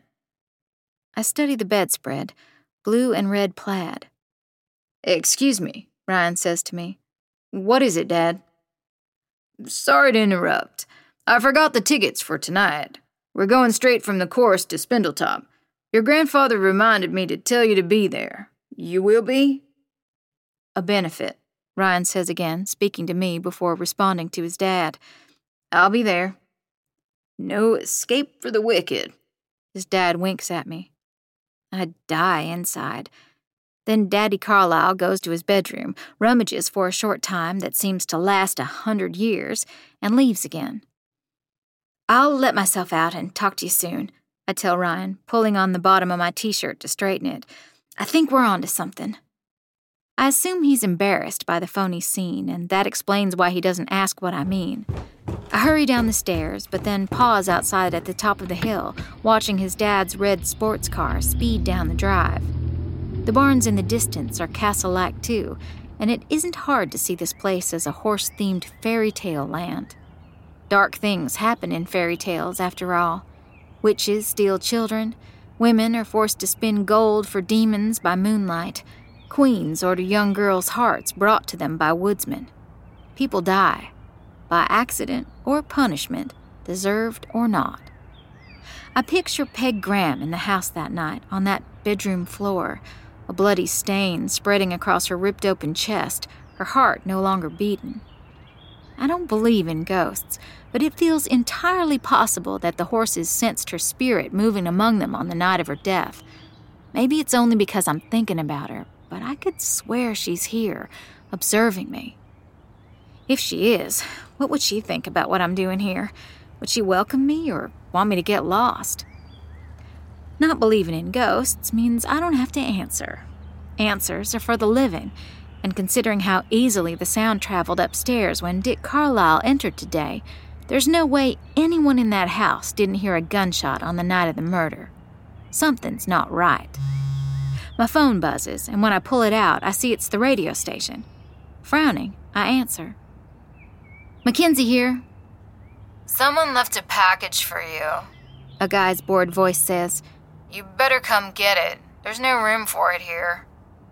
I study the bedspread, blue and red plaid. "Excuse me," Ryan says to me. "What is it, Dad?" "Sorry to interrupt. I forgot the tickets for tonight. We're going straight from the course to Spindletop. Your grandfather reminded me to tell you to be there. You will be?" "A benefit," Ryan says again, speaking to me before responding to his dad. "I'll be there." "No escape for the wicked." His dad winks at me. I die inside. Then Daddy Carlisle goes to his bedroom, rummages for a short time that seems to last a hundred years, and leaves again. "I'll let myself out and talk to you soon," I tell Ryan, pulling on the bottom of my t-shirt to straighten it. "I think we're on to something." I assume he's embarrassed by the phony scene, and that explains why he doesn't ask what I mean. I hurry down the stairs, but then pause outside at the top of the hill, watching his dad's red sports car speed down the drive. The barns in the distance are castle-like too, and it isn't hard to see this place as a horse-themed fairy tale land. Dark things happen in fairy tales, after all. Witches steal children, women are forced to spin gold for demons by moonlight, queens order young girls' hearts brought to them by woodsmen. People die, by accident or punishment, deserved or not. I picture Peg Graham in the house that night, on that bedroom floor, a bloody stain spreading across her ripped-open chest, her heart no longer beating. I don't believe in ghosts, but it feels entirely possible that the horses sensed her spirit moving among them on the night of her death. Maybe it's only because I'm thinking about her, but I could swear she's here, observing me. If she is, what would she think about what I'm doing here? Would she welcome me or want me to get lost? Not believing in ghosts means I don't have to answer. Answers are for the living, and considering how easily the sound traveled upstairs when Dick Carlisle entered today, there's no way anyone in that house didn't hear a gunshot on the night of the murder. Something's not right. My phone buzzes, and when I pull it out, I see it's the radio station. Frowning, I answer. "Mackenzie here." "Someone left a package for you," a guy's bored voice says. "You better come get it. There's no room for it here."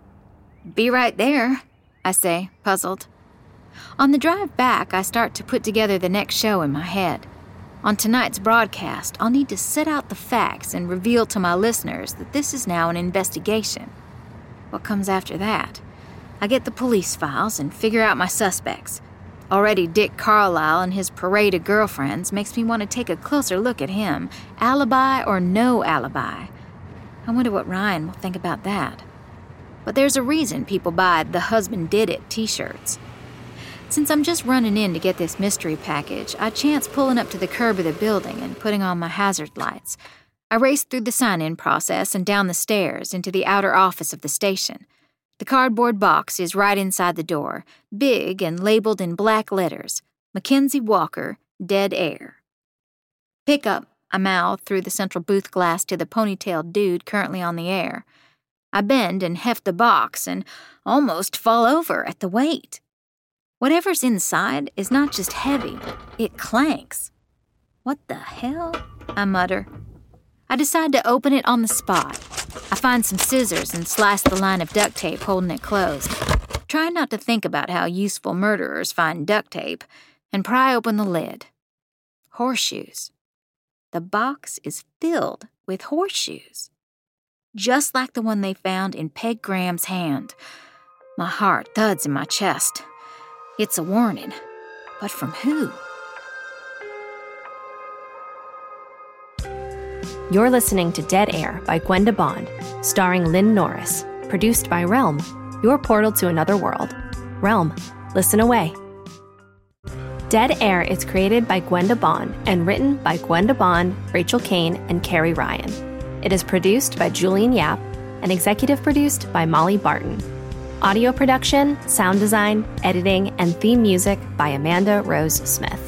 "Be right there," I say, puzzled. On the drive back, I start to put together the next show in my head. On tonight's broadcast, I'll need to set out the facts and reveal to my listeners that this is now an investigation. What comes after that? I get the police files and figure out my suspects. Already Dick Carlisle and his parade of girlfriends makes me want to take a closer look at him, alibi or no alibi. I wonder what Ryan will think about that. But there's a reason people buy the husband did it t-shirts. Since I'm just running in to get this mystery package, I chance pulling up to the curb of the building and putting on my hazard lights. I race through the sign-in process and down the stairs into the outer office of the station. The cardboard box is right inside the door, big and labeled in black letters, Mackenzie Walker, Dead Air. "Pick up," I mouth through the central booth glass to the ponytailed dude currently on the air. I bend and heft the box and almost fall over at the weight. Whatever's inside is not just heavy, it clanks. "What the hell?" I mutter. I decide to open it on the spot. I find some scissors and slice the line of duct tape holding it closed. Try not to think about how useful murderers find duct tape, and pry open the lid. Horseshoes. The box is filled with horseshoes. Just like the one they found in Peg Graham's hand. My heart thuds in my chest. It's a warning. But from who? You're listening to Dead Air by Gwenda Bond, starring Lynn Norris, produced by Realm, your portal to another world. Realm, listen away. Dead Air is created by Gwenda Bond and written by Gwenda Bond, Rachel Kane, and Carrie Ryan. It is produced by Julian Yap and executive produced by Molly Barton. Audio production, sound design, editing, and theme music by Amanda Rose Smith.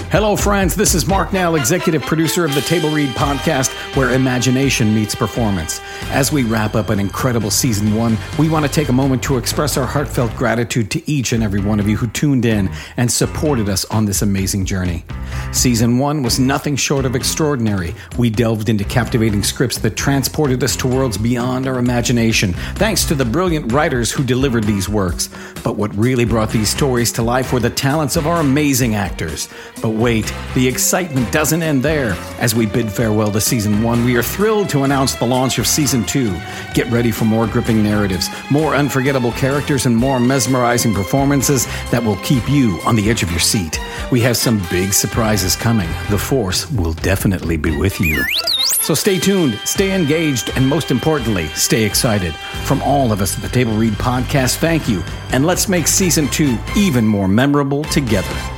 Hello, friends. This is Mark Nell, executive producer of the Table Read podcast, where imagination meets performance. As we wrap up an incredible season one, we want to take a moment to express our heartfelt gratitude to each and every one of you who tuned in and supported us on this amazing journey. Season one was nothing short of extraordinary. We delved into captivating scripts that transported us to worlds beyond our imagination, thanks to the brilliant writers who delivered these works. But what really brought these stories to life were the talents of our amazing actors. But wait, the excitement doesn't end there. As we bid farewell to Season one, we are thrilled to announce the launch of Season two. Get ready for more gripping narratives, more unforgettable characters, and more mesmerizing performances that will keep you on the edge of your seat. We have some big surprises coming. The Force will definitely be with you. So stay tuned, stay engaged, and most importantly, stay excited. From all of us at the Table Read podcast, thank you, and let's make Season two even more memorable together.